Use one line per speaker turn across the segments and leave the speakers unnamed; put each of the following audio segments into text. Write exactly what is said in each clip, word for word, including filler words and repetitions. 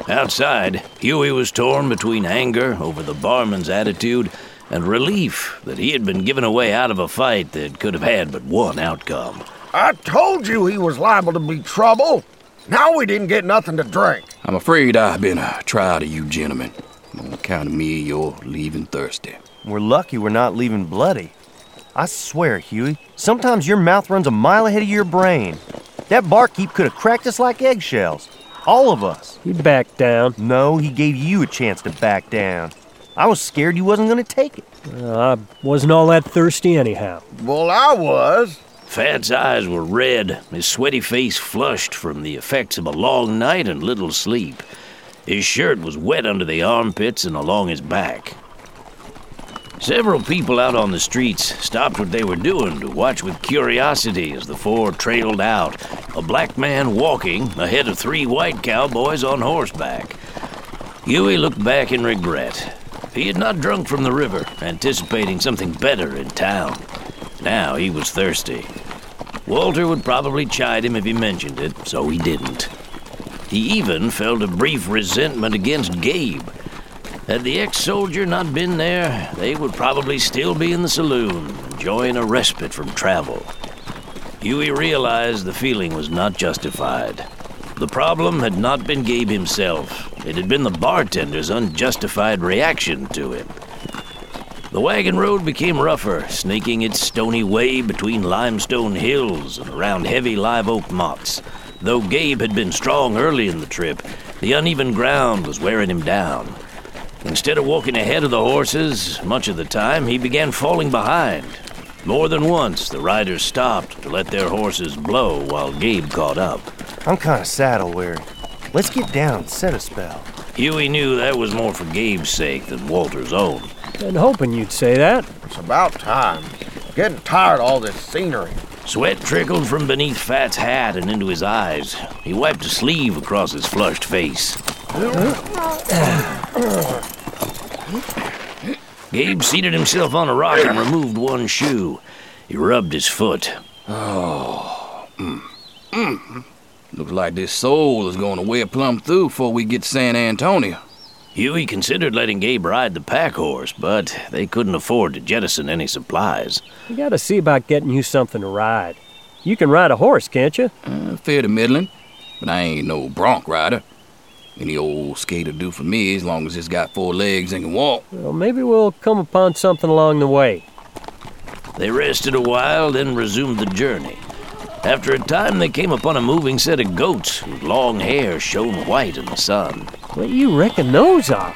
Outside, Huey was torn between anger over the barman's attitude and relief that he had been given away out of a fight that could have had but one outcome.
I told you he was liable to be trouble. Now we didn't get nothing to drink.
I'm afraid I've been a trial to you gentlemen. On account of me, you're leaving thirsty.
We're lucky we're not leaving bloody. I swear, Huey, sometimes your mouth runs a mile ahead of your brain. That barkeep could have cracked us like eggshells. All of us.
He backed down.
No, he gave you a chance to back down. I was scared you wasn't going to take it.
Uh, I wasn't all that thirsty anyhow.
Well, I was.
Fat's eyes were red, his sweaty face flushed from the effects of a long night and little sleep. His shirt was wet under the armpits and along his back. Several people out on the streets stopped what they were doing to watch with curiosity as the four trailed out, a black man walking ahead of three white cowboys on horseback. Huey looked back in regret. He had not drunk from the river, anticipating something better in town. Now he was thirsty. Walter would probably chide him if he mentioned it, so he didn't. He even felt a brief resentment against Gabe. Had the ex-soldier not been there, they would probably still be in the saloon, enjoying a respite from travel. Huey realized the feeling was not justified. The problem had not been Gabe himself. It had been the bartender's unjustified reaction to him. The wagon road became rougher, snaking its stony way between limestone hills and around heavy live oak mottes. Though Gabe had been strong early in the trip, the uneven ground was wearing him down. Instead of walking ahead of the horses, much of the time he began falling behind. More than once, the riders stopped to let their horses blow while Gabe caught up.
I'm kind of saddle-weary. Let's get down, set a spell.
Huey knew that was more for Gabe's sake than Walter's own.
Been hoping you'd say that.
It's about time. Getting tired of all this scenery.
Sweat trickled from beneath Fat's hat and into his eyes. He wiped a sleeve across his flushed face. Gabe seated himself on a rock and removed one shoe. He rubbed his foot.
Oh, mm, mm. Looks like this soul is going to wear plumb through before we get to San Antonio.
Huey considered letting Gabe ride the pack horse, but they couldn't afford to jettison any supplies.
We gotta see about getting you something to ride. You can ride a horse, can't you?
Uh, fair to middling, but I ain't no bronc rider. Any old skater do for me as long as it's got four legs and can walk.
Well, maybe we'll come upon something along the way.
They rested a while, then resumed the journey. After a time, they came upon a moving set of goats whose long hair shone white in the sun.
What you reckon those are?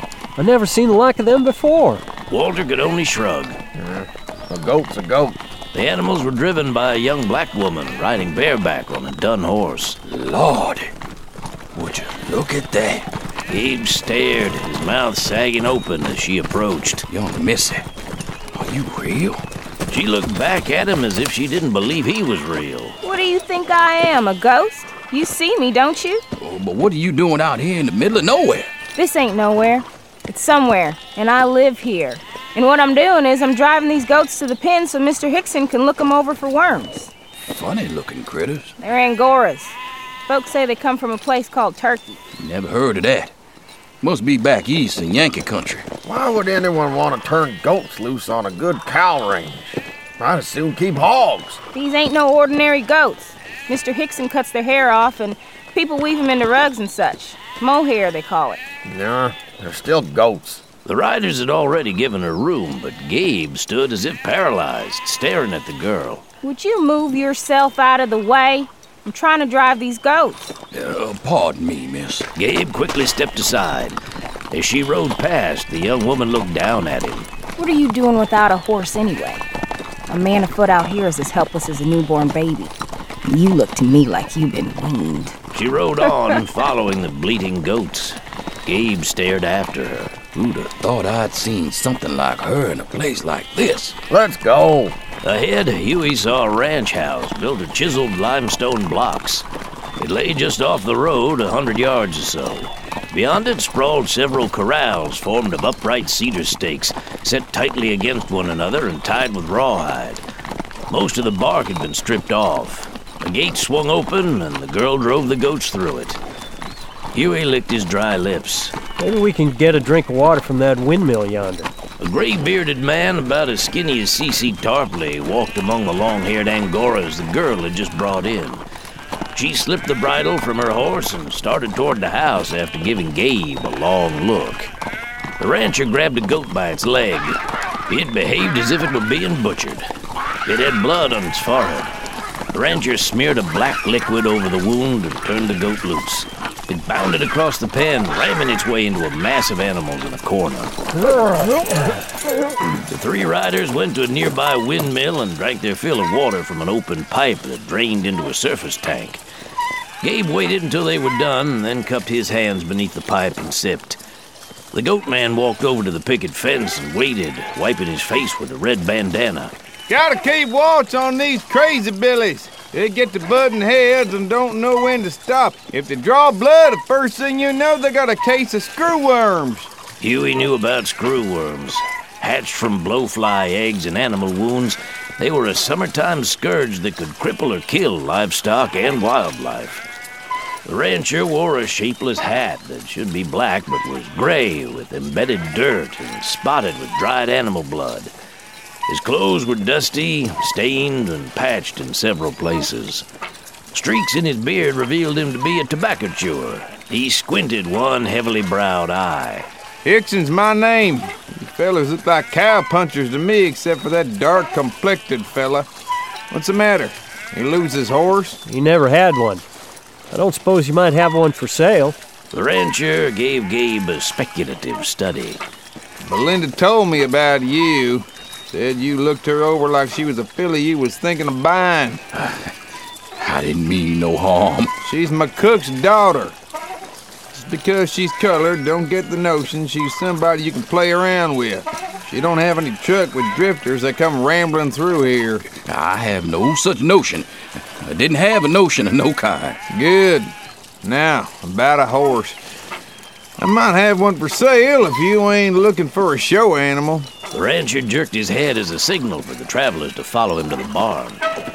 I never seen the like of them before.
Walter could only shrug.
Yeah, a goat's a goat.
The animals were driven by a young black woman riding bareback on a dun horse.
Lordy, would you look at that?
Gabe stared, his mouth sagging open as she approached.
Young missy, are you real?
She looked back at him as if she didn't believe he was real.
What do you think I am, a ghost? You see me, don't you?
Oh, but what are you doing out here in the middle of nowhere?
This ain't nowhere. It's somewhere, and I live here. And what I'm doing is I'm driving these goats to the pen so Mister Hickson can look them over for worms.
Funny-looking critters.
They're Angoras. Folks say they come from a place called Turkey.
Never heard of that. Must be back east in Yankee country.
Why would anyone want to turn goats loose on a good cow range? I'd as soon keep hogs.
These ain't no ordinary goats. Mister Hickson cuts their hair off, and people weave them into rugs and such. Mohair, they call it.
Nah, they're still goats.
The riders had already given her room, but Gabe stood as if paralyzed, staring at the girl.
Would you move yourself out of the way? I'm trying to drive these goats.
Uh, pardon me, miss.
Gabe quickly stepped aside. As she rode past, the young woman looked down at him.
What are you doing without a horse anyway? A man afoot out here is as helpless as a newborn baby. You look to me like you've been weaned.
She rode on, following the bleating goats. Gabe stared after her.
Who'd have thought I'd seen something like her in a place like this?
Let's go.
Ahead, Huey saw a ranch house built of chiseled limestone blocks. It lay just off the road, a hundred yards or so. Beyond it sprawled several corrals formed of upright cedar stakes, set tightly against one another and tied with rawhide. Most of the bark had been stripped off. A gate swung open, and the girl drove the goats through it. Huey licked his dry lips.
Maybe we can get a drink of water from that windmill yonder.
A gray-bearded man about as skinny as C C Tarpley walked among the long-haired Angoras the girl had just brought in. She slipped the bridle from her horse and started toward the house after giving Gabe a long look. The rancher grabbed a goat by its leg. It behaved as if it were being butchered. It had blood on its forehead. The rancher smeared a black liquid over the wound and turned the goat loose. It bounded across the pen, ramming its way into a mass of animals in a corner. The three riders went to a nearby windmill and drank their fill of water from an open pipe that drained into a surface tank. Gabe waited until they were done and then cupped his hands beneath the pipe and sipped. The goat man walked over to the picket fence and waited, wiping his face with a red bandana.
Gotta keep watch on these crazy billies. They get to butting heads and don't know when to stop. If they draw blood, the first thing you know, they got a case of screwworms.
Huey knew about screwworms. Hatched from blowfly eggs and animal wounds, they were a summertime scourge that could cripple or kill livestock and wildlife. The rancher wore a shapeless hat that should be black but was gray with embedded dirt and spotted with dried animal blood. His clothes were dusty, stained, and patched in several places. Streaks in his beard revealed him to be a tobacco chewer. He squinted one heavily browed eye.
Hickson's my name. You fellas look like cowpunchers to me, except for that dark-complected fella. What's the matter? He lose his horse?
He never had one. I don't suppose you might have one for sale.
The rancher gave Gabe a speculative study.
Belinda told me about you. Said you looked her over like she was a filly you was thinking of buying.
I didn't mean no harm.
She's my cook's daughter. Just because she's colored, don't get the notion she's somebody you can play around with. She don't have any truck with drifters that come rambling through here.
I have no such notion. I didn't have a notion of no kind.
Good. Now, about a horse. I might have one for sale if you ain't looking for a show animal.
The rancher jerked his head as a signal for the travelers to follow him to the barn.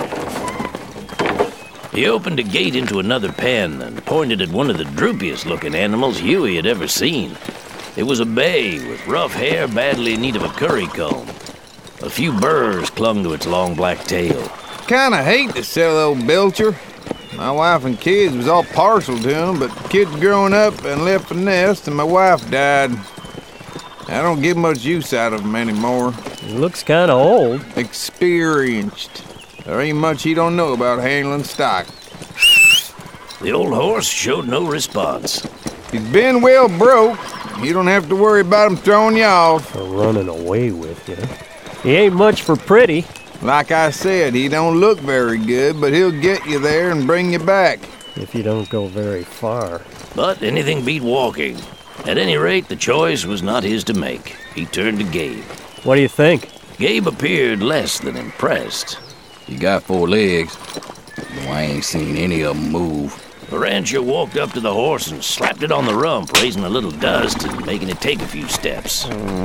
He opened a gate into another pen and pointed at one of the droopiest-looking animals Huey had ever seen. It was a bay with rough hair badly in need of a curry comb. A few burrs clung to its long black tail.
Kinda hate to sell old Belcher. My wife and kids was all partial to him, but kids growing up and left the nest and my wife died. I don't get much use out of him anymore.
He looks kind of old.
Experienced. There ain't much he don't know about handling stock.
The old horse showed no response.
He's been well broke. You don't have to worry about him throwing you off.
Or running away with you. He ain't much for pretty.
Like I said, he don't look very good, but he'll get you there and bring you back.
If you don't go very far.
But anything beat walking. At any rate, the choice was not his to make. He turned to Gabe.
What do you think?
Gabe appeared less than impressed.
You got four legs. No, I ain't seen any of them move.
The rancher walked up to the horse and slapped it on the rump, raising a little dust and making it take a few steps.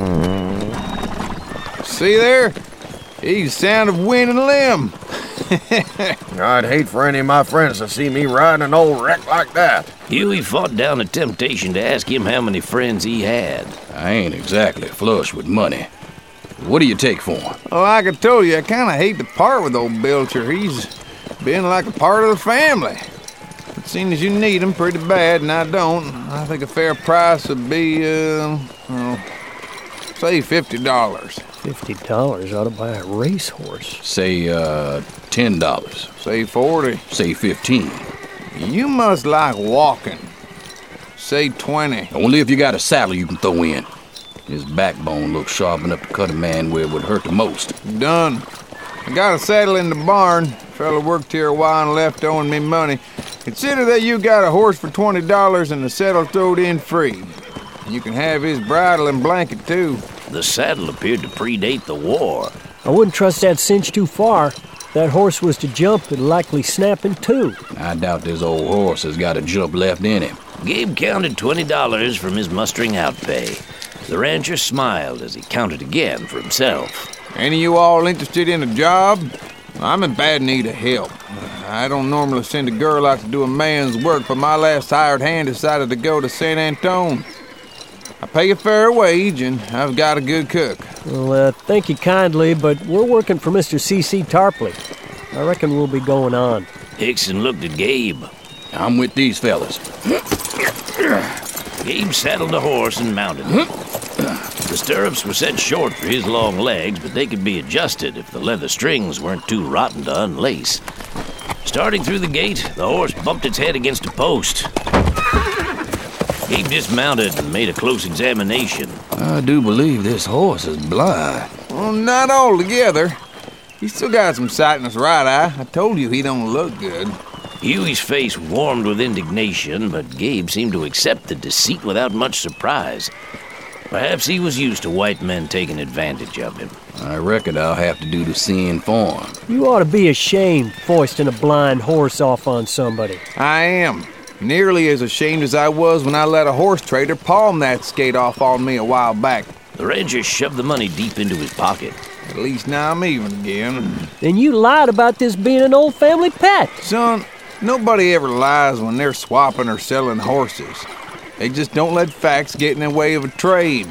See there? He's the sound of wind and limb.
I'd hate for any of my friends to see me riding an old wreck like that.
Huey fought down a temptation to ask him how many friends he had.
I ain't exactly flush with money. What do you take for him?
Well, like I told you, I kind of hate to part with old Belcher. He's been like a part of the family. It seems you need him pretty bad, and I don't. I think a fair price would be, uh, well, say fifty dollars.
Fifty dollars ought to buy a racehorse.
Say, uh, ten dollars.
Say forty.
Say fifteen.
You must like walking. Say twenty.
Only if you got a saddle you can throw in. His backbone looks sharp enough to cut a man where it would hurt the most.
Done. I got a saddle in the barn. Fella worked here a while and left owing me money. Consider that you got a horse for twenty dollars and the saddle throwed in free. You can have his bridle and blanket, too.
The saddle appeared to predate the war.
I wouldn't trust that cinch too far. If that horse was to jump, it'd likely snap in two.
I doubt this old horse has got a jump left in him.
Gabe counted twenty dollars from his mustering out pay. The rancher smiled as he counted again for himself.
Any of you all interested in a job? I'm in bad need of help. I don't normally send a girl out to do a man's work, but my last hired hand decided to go to San Antone. I pay a fair wage, and I've got a good cook.
Well, uh, thank you kindly, but we're working for Mister C C Tarpley. I reckon we'll be going on.
Hickson looked at Gabe.
I'm with these fellas.
Gabe saddled the horse and mounted him. The stirrups were set short for his long legs, but they could be adjusted if the leather strings weren't too rotten to unlace. Starting through the gate, the horse bumped its head against a post. Gabe dismounted and made a close examination.
I do believe this horse is blind.
Well, not altogether. He's still got some sight in his right eye. I told you he don't look good.
Huey's face warmed with indignation, but Gabe seemed to accept the deceit without much surprise. Perhaps he was used to white men taking advantage of him.
I reckon I'll have to do the seeing for him.
You ought to be ashamed foisting a blind horse off on somebody.
I am. Nearly as ashamed as I was when I let a horse trader palm that skate off on me a while back.
The rancher shoved the money deep into his pocket.
At least now I'm even again.
Then you lied about this being an old family pet.
Son, nobody ever lies when they're swapping or selling horses. They just don't let facts get in the way of a trade.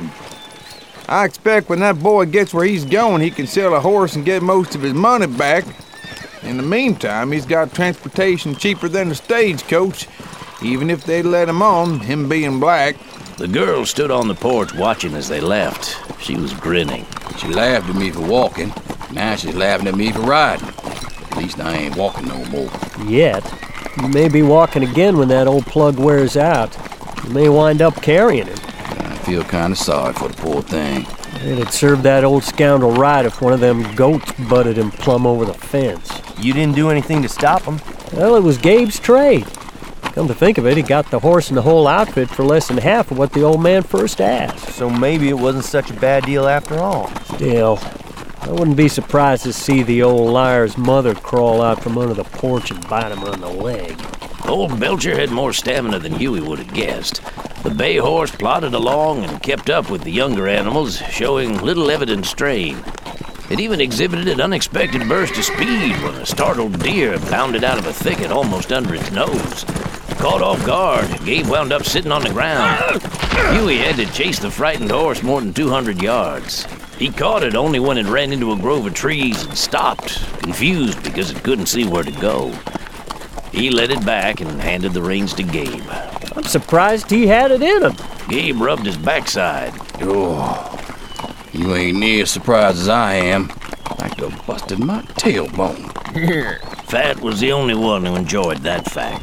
I expect when that boy gets where he's going, he can sell a horse and get most of his money back. In the meantime, he's got transportation cheaper than a stagecoach, even if they let him on, him being black.
The girl stood on the porch watching as they left. She was grinning.
She laughed at me for walking. Now she's laughing at me for riding. At least I ain't walking no more.
Yet. You may be walking again when that old plug wears out. You may wind up carrying him.
I feel kind of sorry for the poor thing.
It'd serve that old scoundrel right if one of them goats butted him plumb over the fence.
You didn't do anything to stop him.
Well, it was Gabe's trade. Come to think of it, he got the horse and the whole outfit for less than half of what the old man first asked.
So maybe it wasn't such a bad deal after all.
Still, I wouldn't be surprised to see the old liar's mother crawl out from under the porch and bite him on the leg.
Old Belcher had more stamina than Huey would have guessed. The bay horse plodded along and kept up with the younger animals, showing little evident strain. It even exhibited an unexpected burst of speed when a startled deer bounded out of a thicket almost under its nose. Caught off guard, Gabe wound up sitting on the ground. Huey had to chase the frightened horse more than two hundred yards. He caught it only when it ran into a grove of trees and stopped, confused because it couldn't see where to go. He led it back and handed the reins to Gabe.
I'm surprised he had it in him.
Gabe rubbed his backside.
Oh, you ain't near as surprised as I am. Like to have busted my tailbone.
Fat was the only one who enjoyed that fact.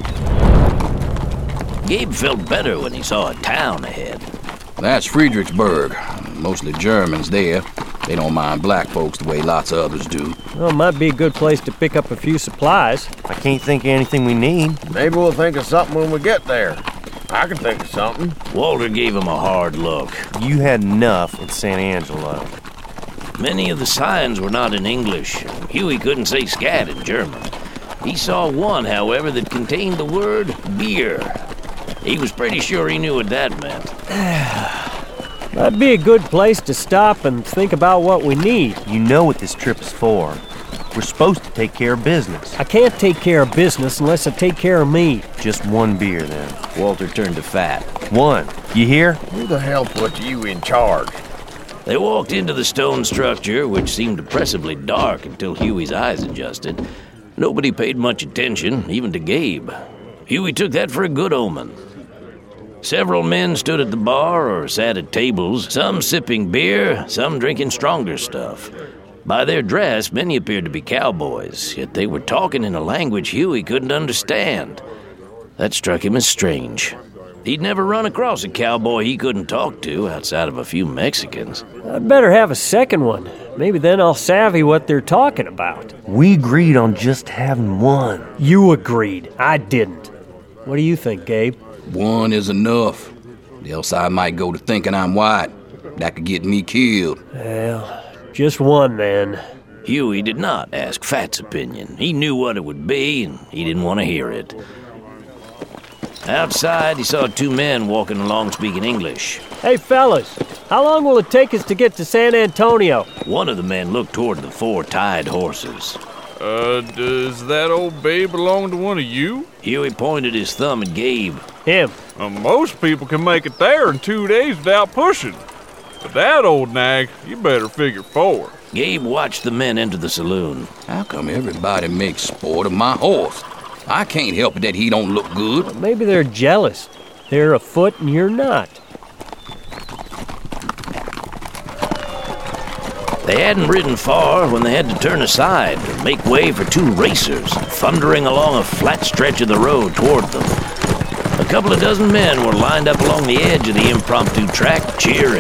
Gabe felt better when he saw a town ahead.
That's Friedrichsburg. Mostly Germans there. They don't mind black folks the way lots of others do.
Well, it might be a good place to pick up a few supplies.
I can't think of anything we need.
Maybe we'll think of something when we get there. I can think of something.
Walter gave him a hard look.
You had enough in San Angelo.
Many of the signs were not in English. Huey couldn't say scat in German. He saw one, however, that contained the word beer. He was pretty sure he knew what that meant.
That'd be a good place to stop and think about what we need.
You know what this trip is for. We're supposed to take care of business.
I can't take care of business unless I take care of me.
Just one beer, then.
Walter turned to Fat.
One. You hear?
Who the hell put you in charge?
They walked into the stone structure, which seemed oppressively dark until Huey's eyes adjusted. Nobody paid much attention, even to Gabe. Huey took that for a good omen. Several men stood at the bar or sat at tables, some sipping beer, some drinking stronger stuff. By their dress, many appeared to be cowboys, yet they were talking in a language Huey couldn't understand. That struck him as strange. He'd never run across a cowboy he couldn't talk to outside of a few Mexicans.
I'd better have a second one. Maybe then I'll savvy what they're talking about.
We agreed on just having one.
You agreed. I didn't. What do you think, Gabe?
One is enough. Else I might go to thinking I'm white. That could get me killed.
Well, just one then.
Huey did not ask Fat's opinion. He knew what it would be, and he didn't want to hear it. Outside, he saw two men walking along speaking English.
Hey, fellas, how long will it take us to get to San Antonio?
One of the men looked toward the four tied horses.
Uh, does that old babe belong to one of you?
Huey pointed his thumb at Gabe.
Him.
Uh, most people can make it there in two days without pushing. But that old nag, you better figure four.
Gabe watched the men enter the saloon.
How come everybody makes sport of my horse? I can't help it that he don't look good.
Maybe they're jealous. They're afoot and you're not.
They hadn't ridden far when they had to turn aside to make way for two racers thundering along a flat stretch of the road toward them. A couple of dozen men were lined up along the edge of the impromptu track, cheering.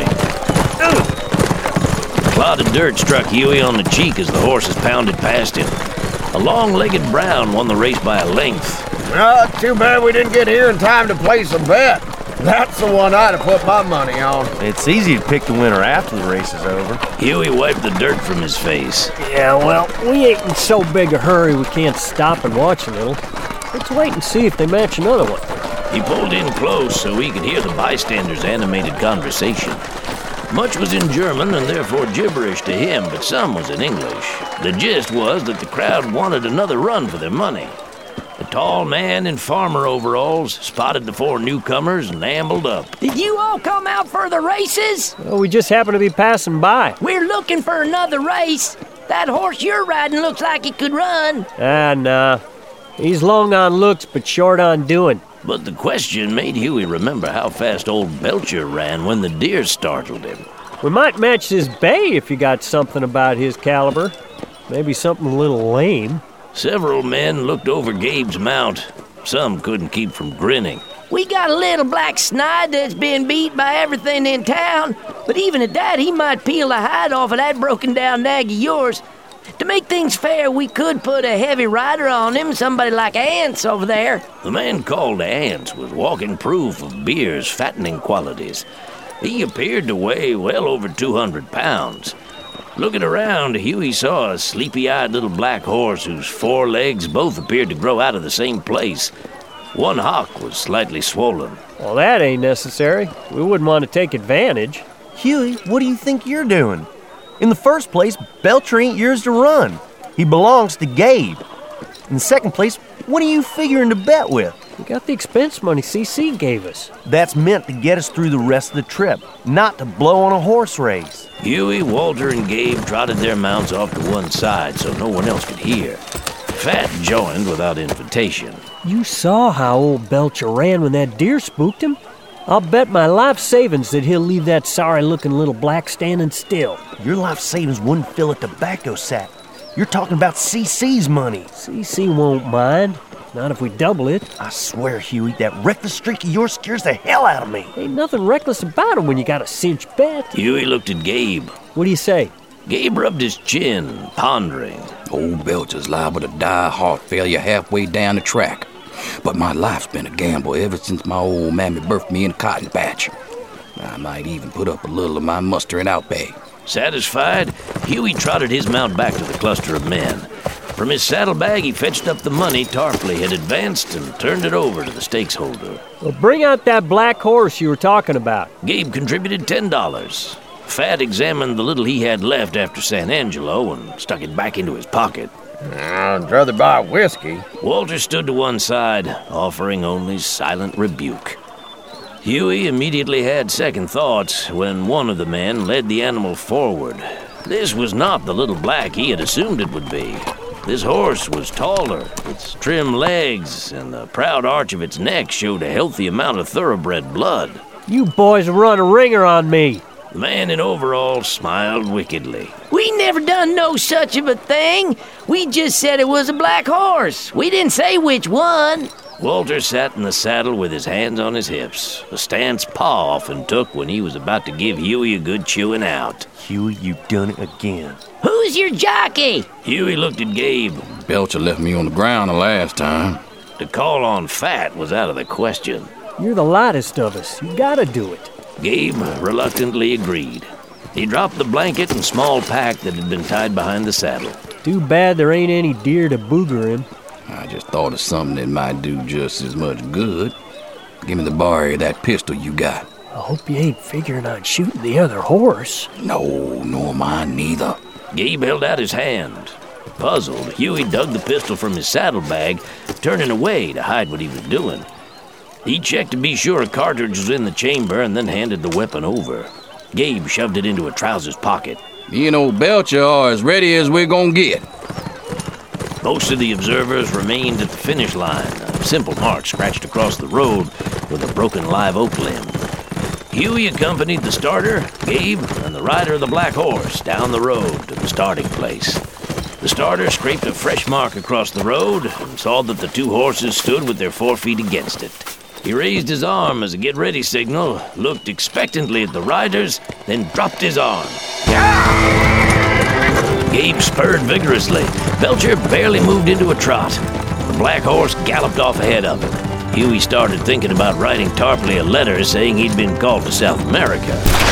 A clod of dirt struck Huey on the cheek as the horses pounded past him. A long-legged brown won the race by a length.
Uh, too bad we didn't get here in time to place a bet. That's the one I'd have put my money on.
It's easy to pick the winner after the race is over.
Huey wiped the dirt from his face.
Yeah, well, we ain't in so big a hurry we can't stop and watch a little. Let's wait and see if they match another one.
He pulled in close so he could hear the bystanders' animated conversation. Much was in German and therefore gibberish to him, but some was in English. The gist was that the crowd wanted another run for their money. The tall man in farmer overalls spotted the four newcomers and ambled up.
Did you all come out for the races?
Well, we just happened to be passing by.
We're looking for another race. That horse you're riding looks like he could run.
Ah, nah. He's long on looks, but short on doing.
But the question made Huey remember how fast old Belcher ran when the deer startled him.
We might match his bay if you got something about his caliber. Maybe something a little lame.
Several men looked over Gabe's mount. Some couldn't keep from grinning.
We got a little black snide that's been beat by everything in town, but even at that, he might peel the hide off of that broken-down nag of yours. To make things fair, we could put a heavy rider on him, somebody like Ants over there.
The man called Ants was walking proof of beer's fattening qualities. He appeared to weigh well over two hundred pounds. Looking around, Huey saw a sleepy-eyed little black horse whose four legs both appeared to grow out of the same place. One hock was slightly swollen.
Well, that ain't necessary. We wouldn't want to take advantage.
Huey, what do you think you're doing? In the first place, Belcher ain't yours to run. He belongs to Gabe. In the second place, what are you figuring to bet with?
We got the expense money C C gave us.
That's meant to get us through the rest of the trip, not to blow on a horse race.
Huey, Walter, and Gabe trotted their mounts off to one side so no one else could hear. Fat joined without invitation.
You saw how old Belcher ran when that deer spooked him? I'll bet my life savings that he'll leave that sorry-looking little black standing still.
Your life savings wouldn't fill a tobacco sack. You're talking about C C's money.
C C won't mind. Not if we double it.
I swear, Huey, that reckless streak of yours scares the hell out of me.
Ain't nothing reckless about him when you got a cinch bet.
Huey looked at Gabe.
What do you say?
Gabe rubbed his chin, pondering.
Old Belcher's liable to die of heart failure halfway down the track. But my life's been a gamble ever since my old mammy birthed me in a cotton patch. I might even put up a little of my mustering out bag.
Satisfied, Huey trotted his mount back to the cluster of men. From his saddlebag, he fetched up the money Tarpley had advanced and turned it over to the stakes holder.
Well, bring out that black horse you were talking about.
Gabe contributed ten dollars. Fat examined the little he had left after San Angelo and stuck it back into his pocket.
I'd rather buy whiskey.
Walter stood to one side, offering only silent rebuke. Huey immediately had second thoughts when one of the men led the animal forward. This was not the little black he had assumed it would be. This horse was taller. Its trim legs and the proud arch of its neck showed a healthy amount of thoroughbred blood.
You boys run a ringer on me.
The man in overalls smiled wickedly.
We never done no such of a thing. We just said it was a black horse. We didn't say which one.
Walter sat in the saddle with his hands on his hips, a stance Pa often took when he was about to give Huey a good chewing out.
Huey, you've done it again.
Who's your jockey?
Huey looked at Gabe.
Belcher left me on the ground the last time.
To call on Fat was out of the question.
You're the lightest of us. You gotta do it.
Gabe reluctantly agreed. He dropped the blanket and small pack that had been tied behind the saddle.
Too bad there ain't any deer to booger him.
I just thought of something that might do just as much good. Give me the bar of that pistol you got.
I hope you ain't figuring on shooting the other horse.
No, nor mine neither.
Gabe held out his hand. Puzzled, Huey dug the pistol from his saddlebag, turning away to hide what he was doing. He checked to be sure a cartridge was in the chamber and then handed the weapon over. Gabe shoved it into a trouser's pocket.
Me and old Belcher are as ready as we're gonna get.
Most of the observers remained at the finish line, a simple mark scratched across the road with a broken live oak limb. Huey accompanied the starter, Gabe, and the rider of the black horse down the road to the starting place. The starter scraped a fresh mark across the road and saw that the two horses stood with their forefeet against it. He raised his arm as a get-ready signal, looked expectantly at the riders, then dropped his arm. Gabe spurred vigorously. Belcher barely moved into a trot. The black horse galloped off ahead of him. Huey started thinking about writing Tarpley a letter saying he'd been called to South America.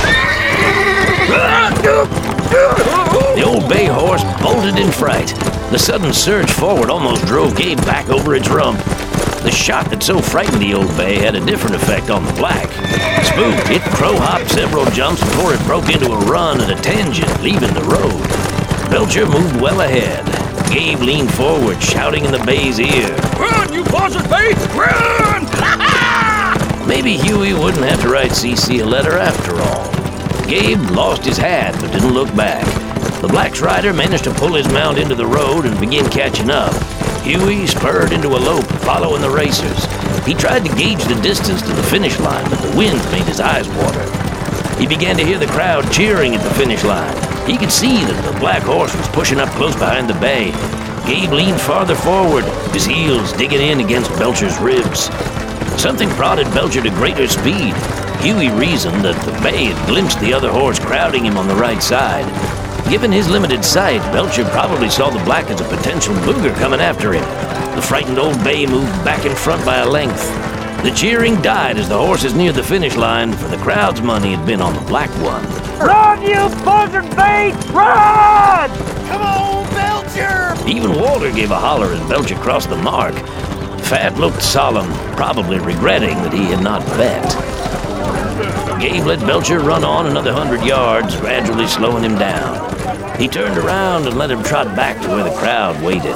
The old bay horse bolted in fright. The sudden surge forward almost drove Gabe back over its rump. The shot that so frightened the old bay had a different effect on the black. Spooked, it crow-hopped several jumps before it broke into a run at a tangent, leaving the road. Belcher moved well ahead. Gabe leaned forward, shouting in the bay's ear.
Run, you buzzard bay! Run!
Maybe Huey wouldn't have to write C C a letter after all. Gabe lost his hat but didn't look back. The black's rider managed to pull his mount into the road and begin catching up. Huey spurred into a lope, following the racers. He tried to gauge the distance to the finish line, but the wind made his eyes water. He began to hear the crowd cheering at the finish line. He could see that the black horse was pushing up close behind the bay. Gabe leaned farther forward, his heels digging in against Belcher's ribs. Something prodded Belcher to greater speed. Huey reasoned that the bay had glimpsed the other horse crowding him on the right side. Given his limited sight, Belcher probably saw the black as a potential booger coming after him. The frightened old bay moved back in front by a length. The cheering died as the horses neared the finish line, for the crowd's money had been on the black one.
Run, you buzzard bait! Run!
Come on, Belcher!
Even Walter gave a holler as Belcher crossed the mark. Fat looked solemn, probably regretting that he had not bet. Gabe let Belcher run on another hundred yards, gradually slowing him down. He turned around and let him trot back to where the crowd waited.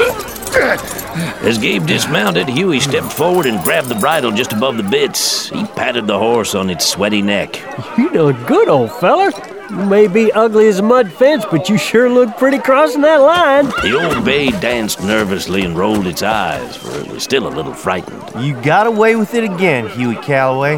As Gabe dismounted, Huey stepped forward and grabbed the bridle just above the bits. He patted the horse on its sweaty neck.
You doing good, old feller. You may be ugly as a mud fence, but you sure look pretty crossing that line.
The old bay danced nervously and rolled its eyes, for it was still a little frightened.
You got away with it again, Huey Calloway.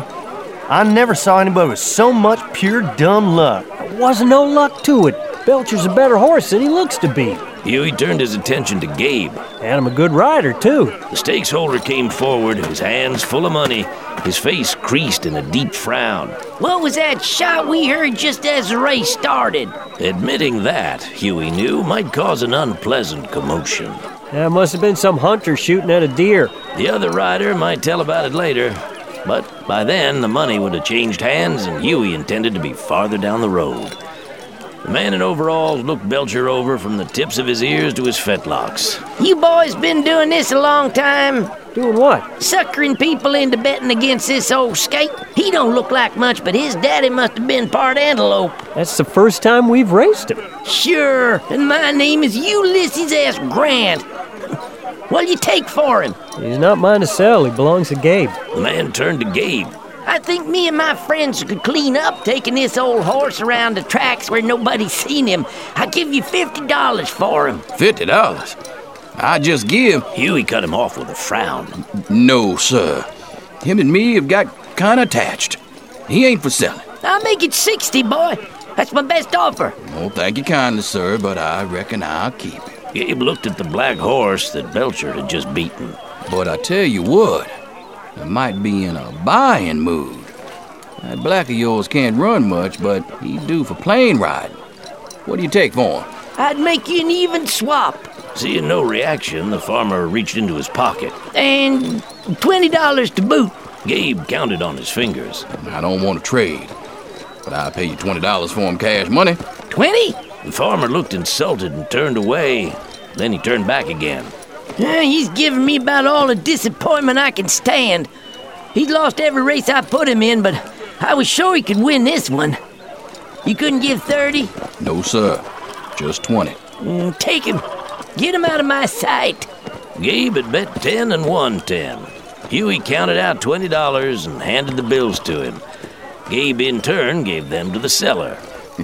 I never saw anybody with so much pure dumb luck.
There wasn't no luck to it. Belcher's a better horse than he looks to be.
Huey turned his attention to Gabe.
And I'm a good rider, too.
The stakes holder came forward, his hands full of money, his face creased in a deep frown.
What was that shot we heard just as the race started?
Admitting that, Huey knew, might cause an unpleasant commotion.
That must have been some hunter shooting at a deer.
The other rider might tell about it later, but by then the money would have changed hands and Huey intended to be farther down the road. The man in overalls looked Belcher over from the tips of his ears to his fetlocks.
You boys been doing this a long time?
Doing what?
Suckering people into betting against this old skate? He don't look like much, but his daddy must have been part antelope.
That's the first time we've raced him.
Sure, and my name is Ulysses S. Grant. What'll you take for him?
He's not mine to sell. He belongs to Gabe.
The man turned to Gabe.
I think me and my friends could clean up taking this old horse around the tracks where nobody's seen him. I'll give you fifty dollars for him.
Fifty dollars? I just give...
Huey cut him off with a frown.
No, sir. Him and me have got kind of attached. He ain't for selling.
I'll make it sixty, boy. That's my best offer.
Oh, thank you kindly, sir, but I reckon I'll keep it.
Gabe looked at the black horse that Belcher had just beaten.
But I tell you what, I might be in a buying mood. That black of yours can't run much, but he's due for plane riding. What do you take for him?
I'd make you an even swap.
Seeing no reaction, the farmer reached into his pocket.
And twenty dollars to boot.
Gabe counted on his fingers.
I don't want to trade, but I'll pay you twenty dollars for him cash money.
Twenty?
The farmer looked insulted and turned away. Then he turned back again.
Uh, he's giving me about all the disappointment I can stand. He's lost every race I put him in, but I was sure he could win this one. You couldn't give thirty?
No, sir. Just twenty.
Mm, take him. Get him out of my sight.
Gabe had bet ten and won ten. Huey counted out twenty dollars and handed the bills to him. Gabe, in turn, gave them to the seller.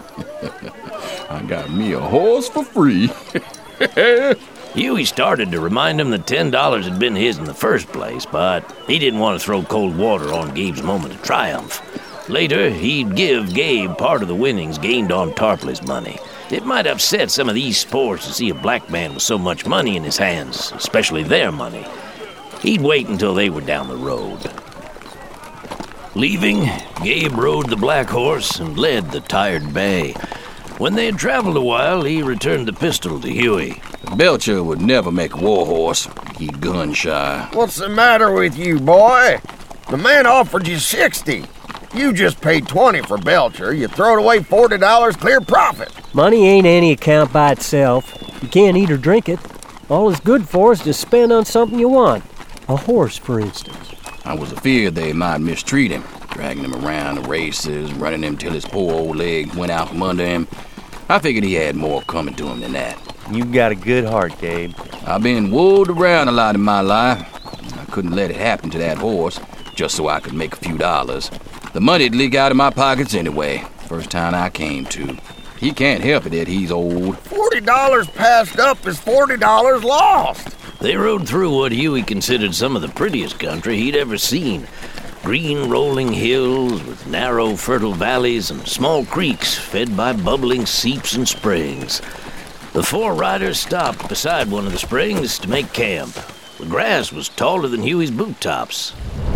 I got me a horse for free.
Huey started to remind him that ten dollars had been his in the first place, but he didn't want to throw cold water on Gabe's moment of triumph. Later, he'd give Gabe part of the winnings gained on Tarpley's money. It might upset some of these sports to see a black man with so much money in his hands, especially their money. He'd wait until they were down the road. Leaving, Gabe rode the black horse and led the tired bay. When they had traveled a while, he returned the pistol to Huey.
Belcher would never make a war horse. He's gun shy.
What's the matter with you, boy? The man offered you sixty. You just paid twenty for Belcher. You throwed away forty dollars clear profit.
Money ain't any account by itself. You can't eat or drink it. All it's good for is to spend on something you want. A horse, for instance.
I was afeard they might mistreat him, dragging him around the races, running him till his poor old leg went out from under him. I figured he had more coming to him than that.
You got a good heart, Gabe.
I've been wooed around a lot in my life. I couldn't let it happen to that horse, just so I could make a few dollars. The money'd leak out of my pockets anyway, first time I came to. He can't help it that he's old.
Forty dollars passed up is forty dollars lost.
They rode through what Huey considered some of the prettiest country he'd ever seen. Green rolling hills with narrow fertile valleys and small creeks fed by bubbling seeps and springs. The four riders stopped beside one of the springs to make camp. The grass was taller than Huey's boot tops.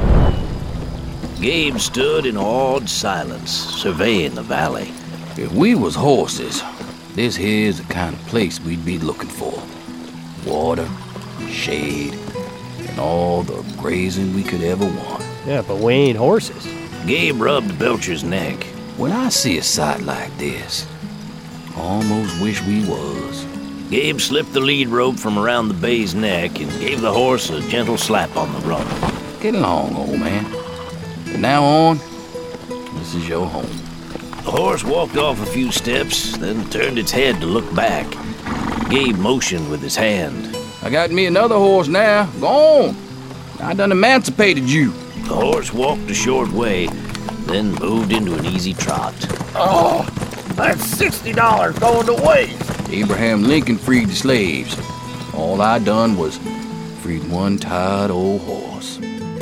Gabe stood in awed silence, surveying the valley.
If we was horses, this here's the kind of place we'd be looking for. Water, shade, and all the grazing we could ever want.
Yeah, but we ain't horses.
Gabe rubbed Belcher's neck.
When I see a sight like this, I almost wish we was.
Gabe slipped the lead rope from around the bay's neck and gave the horse a gentle slap on the rump.
Get along, old man. From now on, this is your home.
The horse walked off a few steps, then turned its head to look back. Gabe motioned with his hand.
I got me another horse now. Go on. I done emancipated you.
The horse walked a short way, then moved into an easy trot.
Oh, that's sixty dollars going to waste.
Abraham Lincoln freed the slaves. All I done was freed one tired old horse.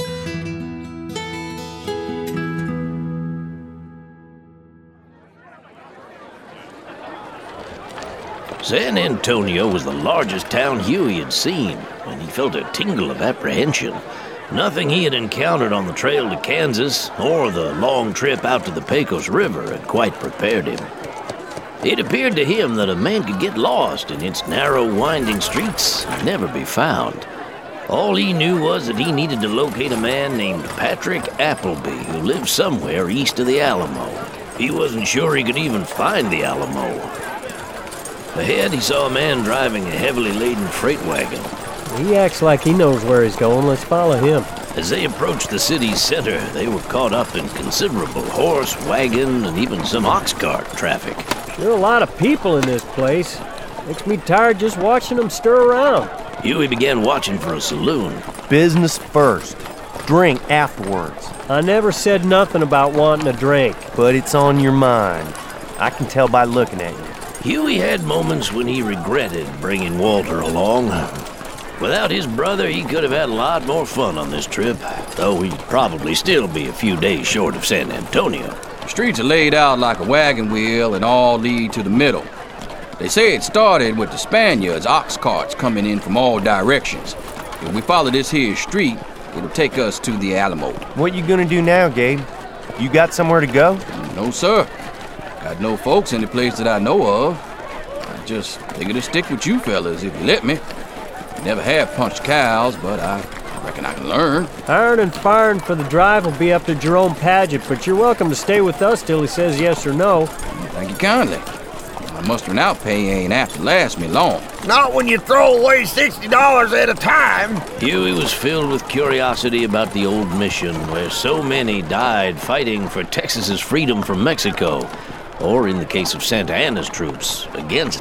San Antonio was the largest town Huey had seen, and he felt a tingle of apprehension. Nothing he had encountered on the trail to Kansas or the long trip out to the Pecos River had quite prepared him. It appeared to him that a man could get lost in its narrow, winding streets and never be found. All he knew was that he needed to locate a man named Patrick Appleby who lived somewhere east of the Alamo. He wasn't sure he could even find the Alamo. Ahead, he saw a man driving a heavily laden freight wagon.
He acts like he knows where he's going. Let's follow him.
As they approached the city's center, they were caught up in considerable horse, wagon, and even some ox cart traffic.
There are a lot of people in this place. Makes me tired just watching them stir around.
Huey began watching for a saloon.
Business first. Drink afterwards.
I never said nothing about wanting a drink.
But it's on your mind. I can tell by looking at you.
Huey had moments when he regretted bringing Walter along. Without his brother, he could have had a lot more fun on this trip, though he'd probably still be a few days short of San Antonio.
The streets are laid out like a wagon wheel and all lead to the middle. They say it started with the Spaniards' ox carts coming in from all directions. If we follow this here street, it'll take us to the Alamo.
What you gonna do now, Gabe? You got somewhere to go?
No, sir. Got no folks in the place that I know of. I just figured to stick with you fellas if you let me. Never have punched cows, but I reckon I can learn.
Hiring and firing for the drive will be up to Jerome Paget, but you're welcome to stay with us till he says yes or no.
Thank you kindly. My mustering out pay ain't apt to last me long.
Not when you throw away sixty dollars at a time.
Huey was filled with curiosity about the old mission where so many died fighting for Texas's freedom from Mexico, or in the case of Santa Anna's troops, against it.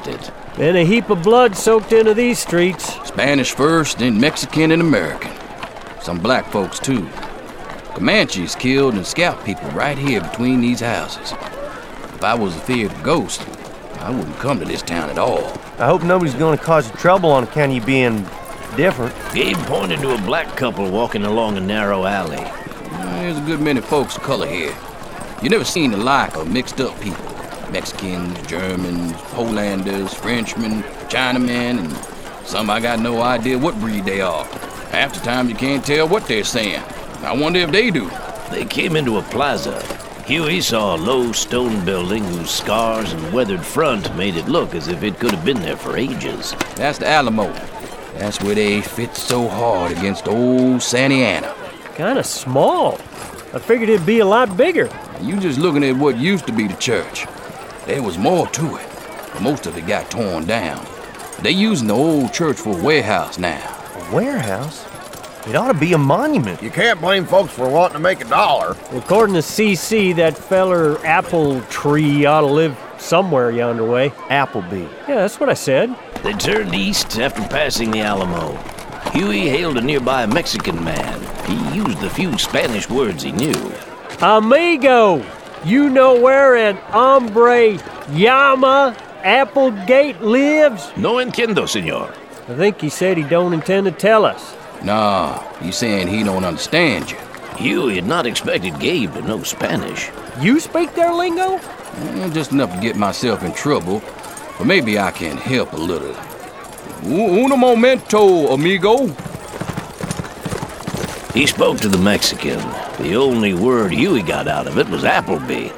Been a heap of blood soaked into these streets.
Spanish first, then Mexican and American. Some black folks, too. Comanches killed and scalped people right here between these houses. If I was afeard of ghosts, I wouldn't come to this town at all.
I hope nobody's going to cause you trouble on account of you being different.
Gabe pointed to a black couple walking along a narrow alley.
There's a good many folks of color here. You never seen the like of mixed up people. Mexicans, Germans, Polanders, Frenchmen, Chinamen, and some I got no idea what breed they are. Half the time you can't tell what they're saying. I wonder if they do.
They came into a plaza. Huey saw a low stone building whose scars and weathered front made it look as if it could have been there for ages.
That's the Alamo. That's where they fit so hard against old Santa Ana.
Kinda small. I figured it'd be a lot bigger.
You just looking at what used to be the church. There was more to it. Most of it got torn down. They using the old church for a warehouse now.
A warehouse? It ought to be a monument.
You can't blame folks for wanting to make a dollar.
Well, according to C C, that feller Apple Tree ought to live somewhere yonder way.
Applebee.
Yeah, that's what I said.
They turned east after passing the Alamo. Huey hailed a nearby Mexican man. He used the few Spanish words he knew.
Amigo, you know where an hombre llama Applegate lives?
No entiendo, senor.
I think he said he don't intend to tell us.
Nah, he's saying he don't understand you.
Huey had not expected Gabe to know Spanish.
You speak their lingo?
Eh, Just enough to get myself in trouble, but maybe I can help a little. U- Uno momento, amigo.
He spoke to the Mexican. The only word Huey got out of it was Applebee.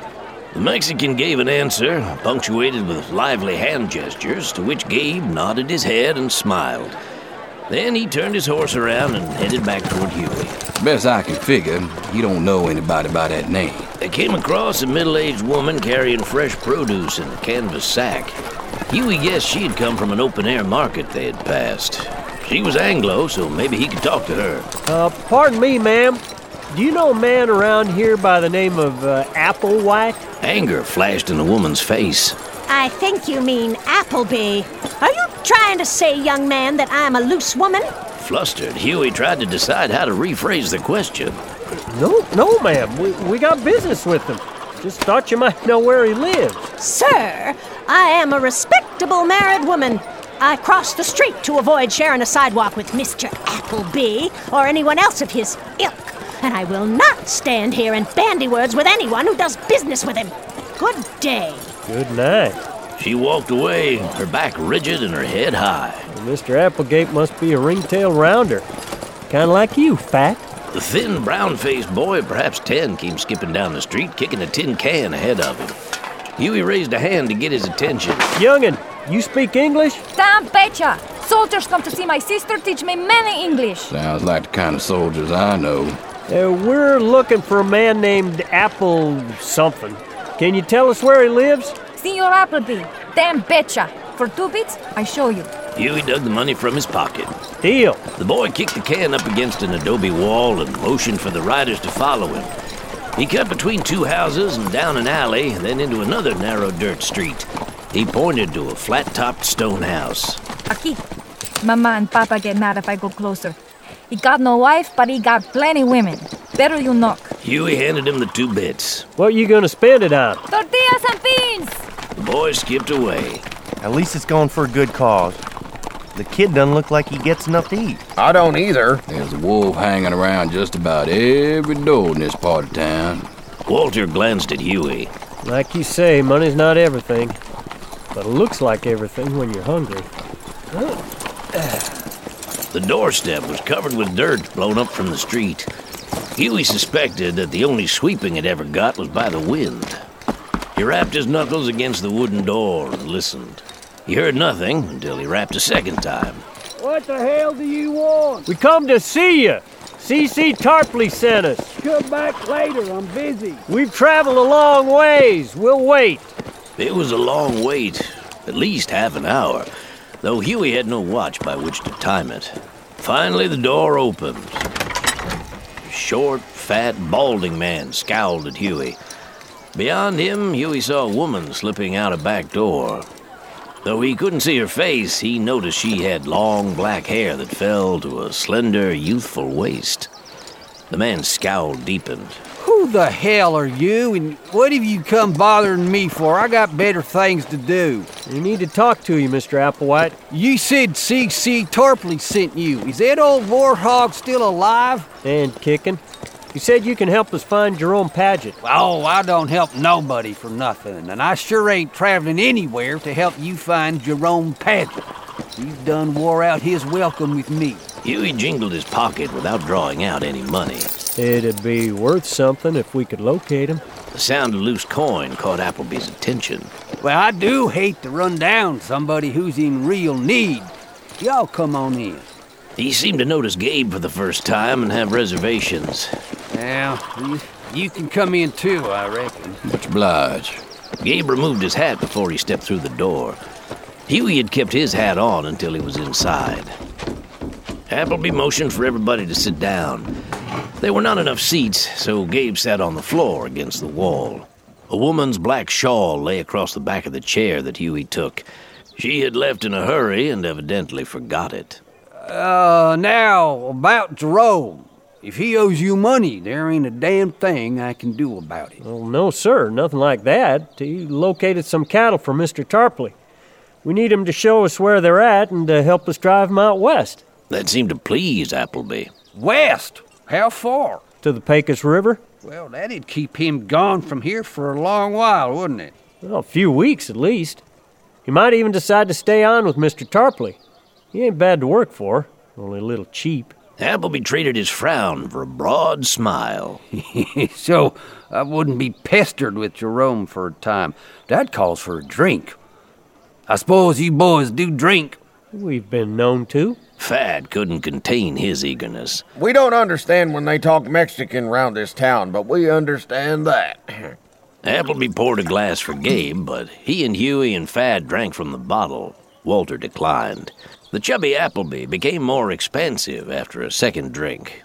The Mexican gave an answer, punctuated with lively hand gestures, to which Gabe nodded his head and smiled. Then he turned his horse around and headed back toward Huey.
Best I can figure, you don't know anybody by that name.
They came across a middle-aged woman carrying fresh produce in a canvas sack. Huey guessed she had come from an open-air market they had passed. She was Anglo, so maybe he could talk to her.
Uh, pardon me, ma'am. Do you know a man around here by the name of uh, Applewhite?
Anger flashed in the woman's face.
I think you mean Applebee. Are you trying to say, young man, that I'm a loose woman?
Flustered, Huey tried to decide how to rephrase the question.
No, no, ma'am. We, we got business with him. Just thought you might know where he lives.
Sir, I am a respectable married woman. I crossed the street to avoid sharing a sidewalk with Mister Applebee or anyone else of his ilk. And I will not stand here and bandy words with anyone who does business with him. Good day.
Good night.
She walked away, her back rigid and her head high.
Well, Mister Applegate must be a ringtail rounder. Kind of like you, Fat.
The thin, brown-faced boy, perhaps ten, came skipping down the street, kicking a tin can ahead of him. Huey raised a hand to get his attention.
Youngin', you speak English?
Damn betcha! Soldiers come to see my sister teach me many English.
Sounds like the kind of soldiers I know.
Uh, we're looking for a man named Apple something. Can you tell us where he lives?
Senor Applebee, damn betcha. For two bits, I show you.
Huey dug the money from his pocket.
Deal.
The boy kicked the can up against an adobe wall and motioned for the riders to follow him. He cut between two houses and down an alley, then into another narrow dirt street. He pointed to a flat-topped stone house.
Aquí. Mama and Papa get mad if I go closer. He got no wife, but he got plenty women. Better you knock.
Huey handed him the two bits.
What you gonna spend it on?
Tortillas and beans!
The boy skipped away.
At least it's going for a good cause. The kid doesn't look like he gets enough to eat.
I don't either.
There's a wolf hanging around just about every door in this part of town.
Walter glanced at Huey.
Like you say, money's not everything. But it looks like everything when you're hungry.
The doorstep was covered with dirt blown up from the street. Huey suspected that the only sweeping it ever got was by the wind. He rapped his knuckles against the wooden door and listened. He heard nothing until he rapped a second time.
What the hell do you want? We come to see you. C C Tarpley sent us.
Come back later, I'm busy.
We've traveled a long ways. We'll wait.
It was a long wait, at least half an hour, though Huey had no watch by which to time it. Finally, the door opened. A short, fat, balding man scowled at Huey. Beyond him, Huey saw a woman slipping out a back door. Though he couldn't see her face, he noticed she had long black hair that fell to a slender, youthful waist. The man's scowl deepened.
Who the hell are you, and what have you come bothering me for? I got better things to do.
We need to talk to you, Mister Applewhite.
You said C C Tarpley sent you. Is that old warhog still alive?
And kicking. He said you can help us find Jerome Paget.
Oh, I don't help nobody for nothing, and I sure ain't traveling anywhere to help you find Jerome Paget. He's done wore out his welcome with me.
Huey jingled his pocket without drawing out any money.
It'd be worth something if we could locate him.
The sound of loose coin caught Appleby's attention.
Well, I do hate to run down somebody who's in real need. Y'all come on in.
He seemed to notice Gabe for the first time and have reservations.
Well, you, you can come in too, I reckon.
Much obliged.
Gabe removed his hat before he stepped through the door. Huey had kept his hat on until he was inside. Appleby motioned for everybody to sit down. There were not enough seats, so Gabe sat on the floor against the wall. A woman's black shawl lay across the back of the chair that Huey took. She had left in a hurry and evidently forgot it.
Uh, now, about Jerome. If he owes you money, there ain't a damn thing I can do about it.
Well, no, sir, nothing like that. He located some cattle for Mister Tarpley. We need him to show us where they're at and to help us drive them out west.
That seemed to please Appleby.
West? How far?
To the Pecos River.
Well, that'd keep him gone from here for a long while, wouldn't it?
Well, a few weeks at least. He might even decide to stay on with Mister Tarpley. He ain't bad to work for, only a little cheap.
Appleby traded his frown for a broad smile.
So I wouldn't be pestered with Jerome for a time. That calls for a drink. I suppose you boys do drink.
We've been known to.
Fad couldn't contain his eagerness.
We don't understand when they talk Mexican round this town, but we understand that.
Appleby poured a glass for Gabe, but he and Huey and Fad drank from the bottle. Walter declined. The chubby Appleby became more expansive after a second drink.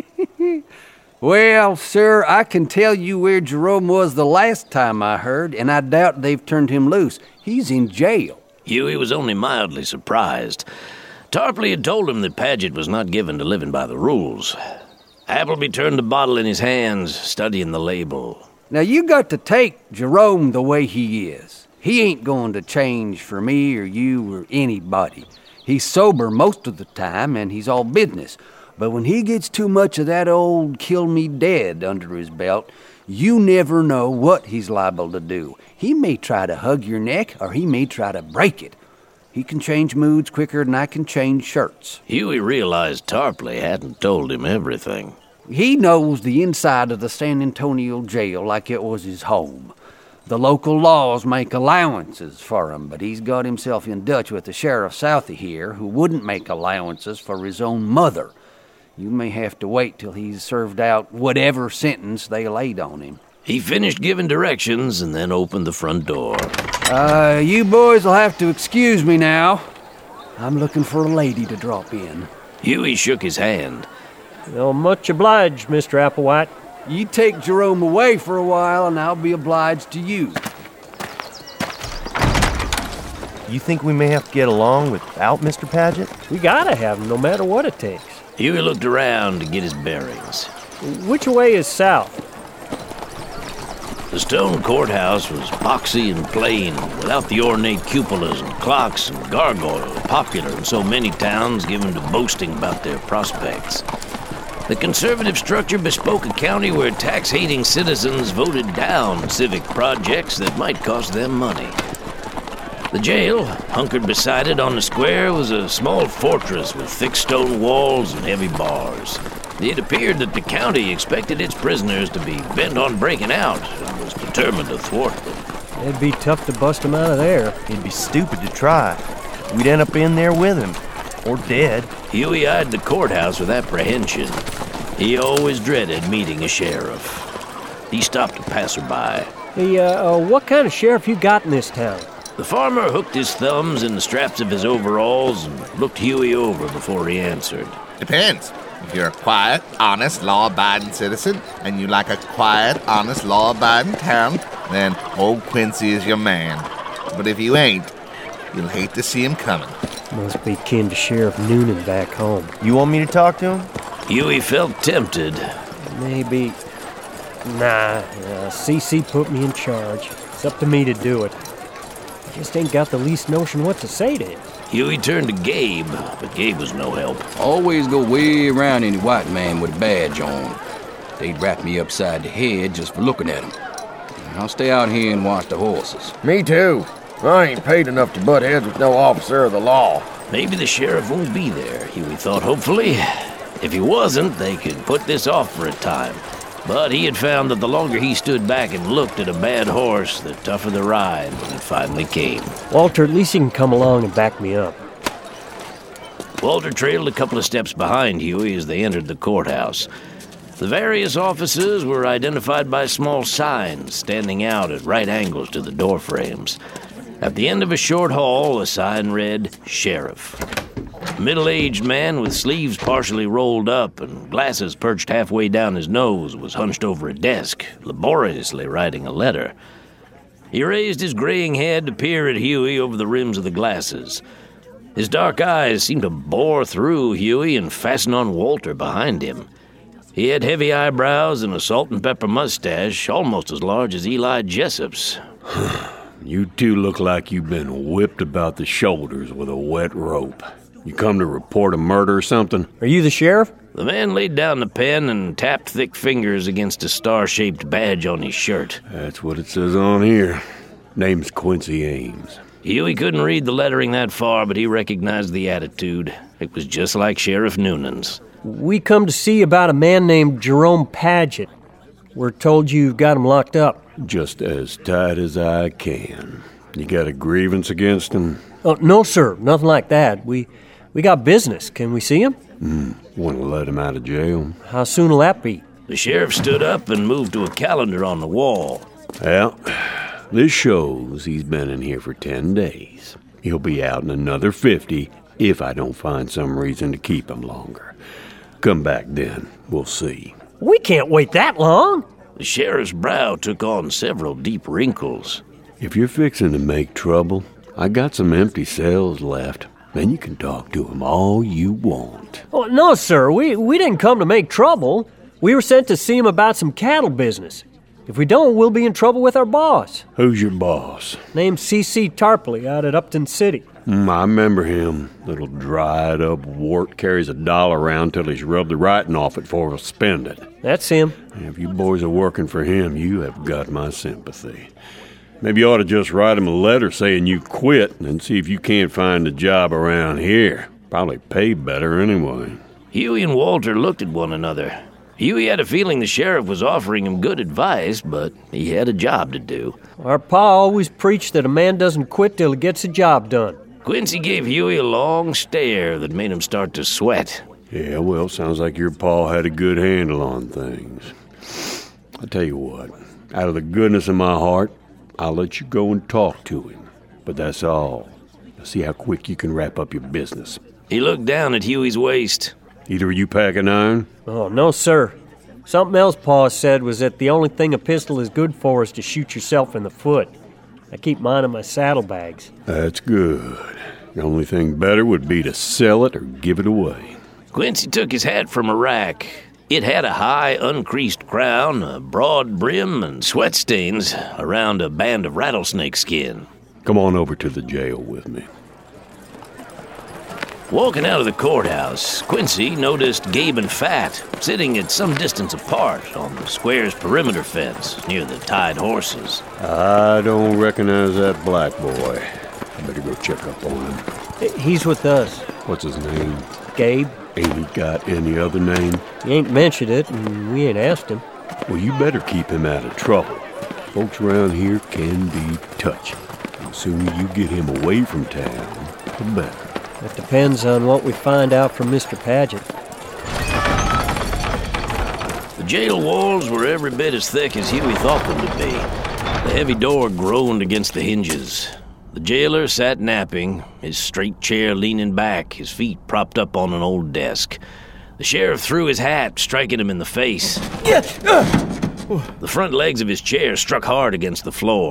Well, sir, I can tell you where Jerome was the last time I heard, and I doubt they've turned him loose. He's in jail.
Huey was only mildly surprised. Tarpley had told him that Paget was not given to living by the rules. Appleby turned the bottle in his hands, studying the label.
Now, you got to take Jerome the way he is. He ain't going to change for me or you or anybody. He's sober most of the time, and he's all business. But when he gets too much of that old kill-me-dead under his belt, you never know what he's liable to do. He may try to hug your neck, or he may try to break it. He can change moods quicker than I can change shirts.
Huey realized Tarpley hadn't told him everything.
He knows the inside of the San Antonio jail like it was his home. The local laws make allowances for him, but he's got himself in Dutch with the sheriff south of here who wouldn't make allowances for his own mother. You may have to wait till he's served out whatever sentence they laid on him.
He finished giving directions and then opened the front door.
Uh, you boys will have to excuse me now. I'm looking for a lady to drop in.
Huey shook his hand.
Well, much obliged, Mister Applewhite.
You take Jerome away for a while, and I'll be obliged to you.
You think we may have to get along without Mister Paget?
We gotta have him, no matter what it takes.
Huey looked around to get his bearings.
Which way is south?
The stone courthouse was boxy and plain, without the ornate cupolas and clocks and gargoyle popular in so many towns given to boasting about their prospects. The conservative structure bespoke a county where tax-hating citizens voted down civic projects that might cost them money. The jail, hunkered beside it on the square, was a small fortress with thick stone walls and heavy bars. It appeared that the county expected its prisoners to be bent on breaking out and was determined to thwart them.
It'd be tough to bust them out of there.
It'd be stupid to try. We'd end up in there with him. Or dead.
Huey eyed the courthouse with apprehension. He always dreaded meeting a sheriff. He stopped a passerby.
Hey, uh, uh, what kind of sheriff you got in this town?
The farmer hooked his thumbs in the straps of his overalls and looked Huey over before he answered.
Depends. If you're a quiet, honest, law-abiding citizen, and you like a quiet, honest, law-abiding town, then old Quincy is your man. But if you ain't, You'll hate to see him coming.
Must be kin to Sheriff Noonan back home.
You want me to talk to him?
Huey felt tempted.
Maybe. Nah, uh, C C put me in charge. It's up to me to do it. I just ain't got the least notion what to say to him.
Huey turned to Gabe, but Gabe was no help.
Always go way around any white man with a badge on. They'd wrap me upside the head just for looking at him. I'll stay out here and watch the horses.
Me too. I ain't paid enough to butt heads with no officer of the law.
Maybe the sheriff won't be there, Huey thought hopefully. If he wasn't, they could put this off for a time. But he had found that the longer he stood back and looked at a bad horse, the tougher the ride when it finally came.
Walter, at least he can come along and back me up.
Walter trailed a couple of steps behind Huey as they entered the courthouse. The various offices were identified by small signs standing out at right angles to the door frames. At the end of a short hall, a sign read, Sheriff. A middle-aged man with sleeves partially rolled up and glasses perched halfway down his nose was hunched over a desk, laboriously writing a letter. He raised his graying head to peer at Huey over the rims of the glasses. His dark eyes seemed to bore through Huey and fasten on Walter behind him. He had heavy eyebrows and a salt and pepper mustache almost as large as Eli Jessup's.
You two look like you've been whipped about the shoulders with a wet rope. You come to report a murder or something?
Are you the sheriff?
The man laid down the pen and tapped thick fingers against a star-shaped badge on his shirt.
That's what it says on here. Name's Quincy Ames.
Huey couldn't read the lettering that far, but he recognized the attitude. It was just like Sheriff Noonan's.
We come to see about a man named Jerome Paget. We're told you've got him locked up.
Just as tight as I can. You got a grievance against him?
Oh, no, sir. Nothing like that. We we got business. Can we see him?
Mm, want to let him out of jail?
How soon will that be?
The sheriff stood up and moved to a calendar on the wall.
Well, this shows he's been in here for ten days. He'll be out in another fifty if I don't find some reason to keep him longer. Come back then. We'll see.
We can't wait that long.
The sheriff's brow took on several deep wrinkles.
If you're fixing to make trouble, I got some empty cells left. Then you can talk to him all you want.
Oh, no, sir. We, we didn't come to make trouble. We were sent to see him about some cattle business. If we don't, we'll be in trouble with our boss.
Who's your boss?
Name's C C Tarpley out at Upton City.
Mm, I remember him. Little dried-up wart carries a dollar around till he's rubbed the writing off it before he'll spend it.
That's him.
If you boys are working for him, you have got my sympathy. Maybe you ought to just write him a letter saying you quit and see if you can't find a job around here. Probably pay better anyway.
Huey and Walter looked at one another. Huey had a feeling the sheriff was offering him good advice, but he had a job to do.
Our pa always preached that a man doesn't quit till he gets a job done.
Quincy gave Huey a long stare that made him start to sweat.
Yeah, well, sounds like your pa had a good handle on things. I tell you what, out of the goodness of my heart, I'll let you go and talk to him. But that's all. Now see how quick you can wrap up your business.
He looked down at Huey's waist.
Either of you packing iron?
Oh, no, sir. Something else Pa said was that the only thing a pistol is good for is to shoot yourself in the foot. I keep mine in my saddlebags.
That's good. The only thing better would be to sell it or give it away.
Quincy took his hat from a rack. It had a high, uncreased crown, a broad brim, and sweat stains around a band of rattlesnake skin.
Come on over to the jail with me.
Walking out of the courthouse, Quincy noticed Gabe and Fat sitting at some distance apart on the square's perimeter fence near the tied horses.
I don't recognize that black boy. I better go check up on him.
He's with us.
What's his name?
Gabe.
Ain't he got any other name?
He ain't mentioned it, and we ain't asked him.
Well, you better keep him out of trouble. Folks around here can be touchy. The sooner you get him away from town, the better.
It depends on what we find out from Mister Paget.
The jail walls were every bit as thick as Huey thought them to be. The heavy door groaned against the hinges. The jailer sat napping, his straight chair leaning back, his feet propped up on an old desk. The sheriff threw his hat, striking him in the face. The front legs of his chair struck hard against the floor.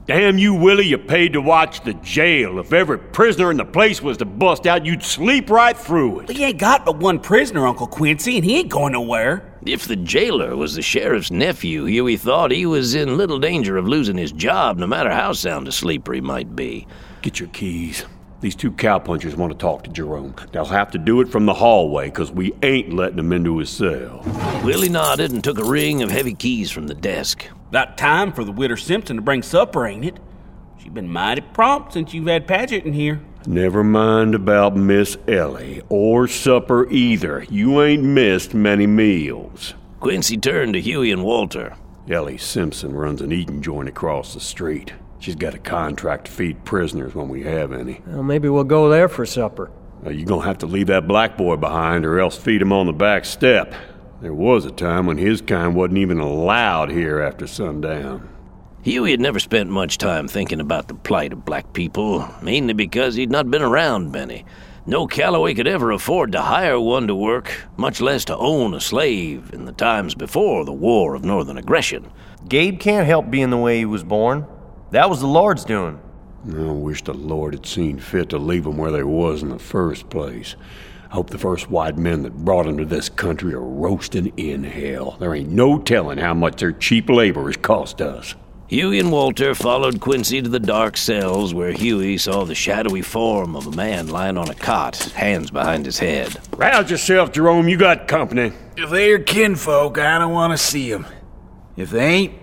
Damn you, Willie, you paid to watch the jail. If every prisoner in the place was to bust out, you'd sleep right through it.
We ain't got but one prisoner, Uncle Quincy, and he ain't going nowhere.
If the jailer was the sheriff's nephew, Huey thought he was in little danger of losing his job, no matter how sound a sleeper he might be.
Get your keys. These two cowpunchers want to talk to Jerome. They'll have to do it from the hallway, because we ain't letting them into his cell.
Willie nodded and took a ring of heavy keys from the desk.
About time for the Widow Simpson to bring supper, ain't it? She's been mighty prompt since you've had Paget in here.
Never mind about Miss Ellie, or supper either. You ain't missed many meals.
Quincy turned to Huey and Walter.
Ellie Simpson runs an eating joint across the street. She's got a contract to feed prisoners when we have any.
Well, maybe we'll go there for supper.
Now, you're gonna have to leave that black boy behind, or else feed him on the back step. There was a time when his kind wasn't even allowed here after sundown.
Huey had never spent much time thinking about the plight of black people, mainly because he'd not been around many. No Calloway could ever afford to hire one to work, much less to own a slave in the times before the War of Northern Aggression.
Gabe can't help being the way he was born. That was the Lord's doing.
I wish the Lord had seen fit to leave them where they was in the first place. I hope the first white men that brought them to this country are roasting in hell. There ain't no telling how much their cheap labor has cost us.
Huey and Walter followed Quincy to the dark cells where Huey saw the shadowy form of a man lying on a cot, hands behind his head.
Rouse yourself, Jerome. You got company.
If they're kinfolk, I don't want to see them. If they ain't,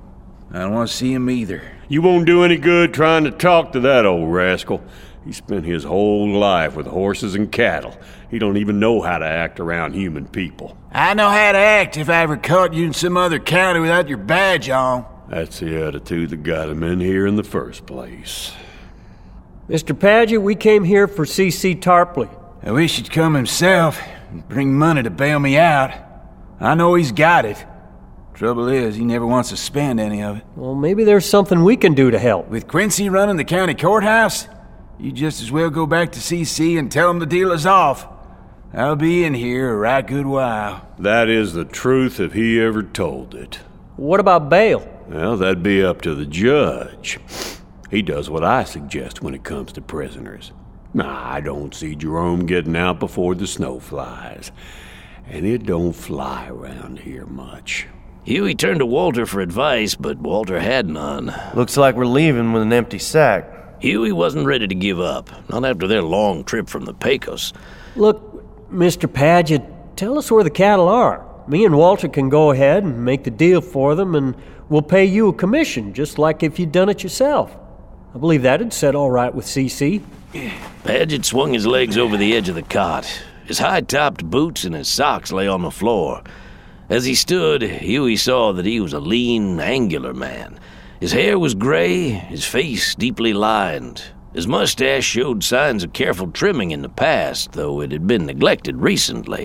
I don't want to see them either.
You won't do any good trying to talk to that old rascal. He spent his whole life with horses and cattle. He don't even know how to act around human people.
I know how to act if I ever caught you in some other county without your badge on.
That's the attitude that got him in here in the first place.
Mister Paget, we came here for C C Tarpley.
I wish he'd come himself and bring money to bail me out. I know he's got it. Trouble is, he never wants to spend any of it.
Well, maybe there's something we can do to help.
With Quincy running the county courthouse, you just as well go back to C C and tell him the deal is off. I'll be in here a right good while.
That is the truth if he ever told it.
What about bail?
Well, that'd be up to the judge. He does what I suggest when it comes to prisoners. Nah, I don't see Jerome getting out before the snow flies. And it don't fly around here much.
Huey turned to Walter for advice, but Walter had none.
Looks like we're leaving with an empty sack.
Huey wasn't ready to give up, not after their long trip from the Pecos.
Look, Mister Paget, tell us where the cattle are. Me and Walter can go ahead and make the deal for them, and we'll pay you a commission, just like if you'd done it yourself. I believe that'd set all right with C C.
Paget swung his legs over the edge of the cot. His high-topped boots and his socks lay on the floor. As he stood, Huey saw that he was a lean, angular man. His hair was gray, his face deeply lined. His mustache showed signs of careful trimming in the past, though it had been neglected recently.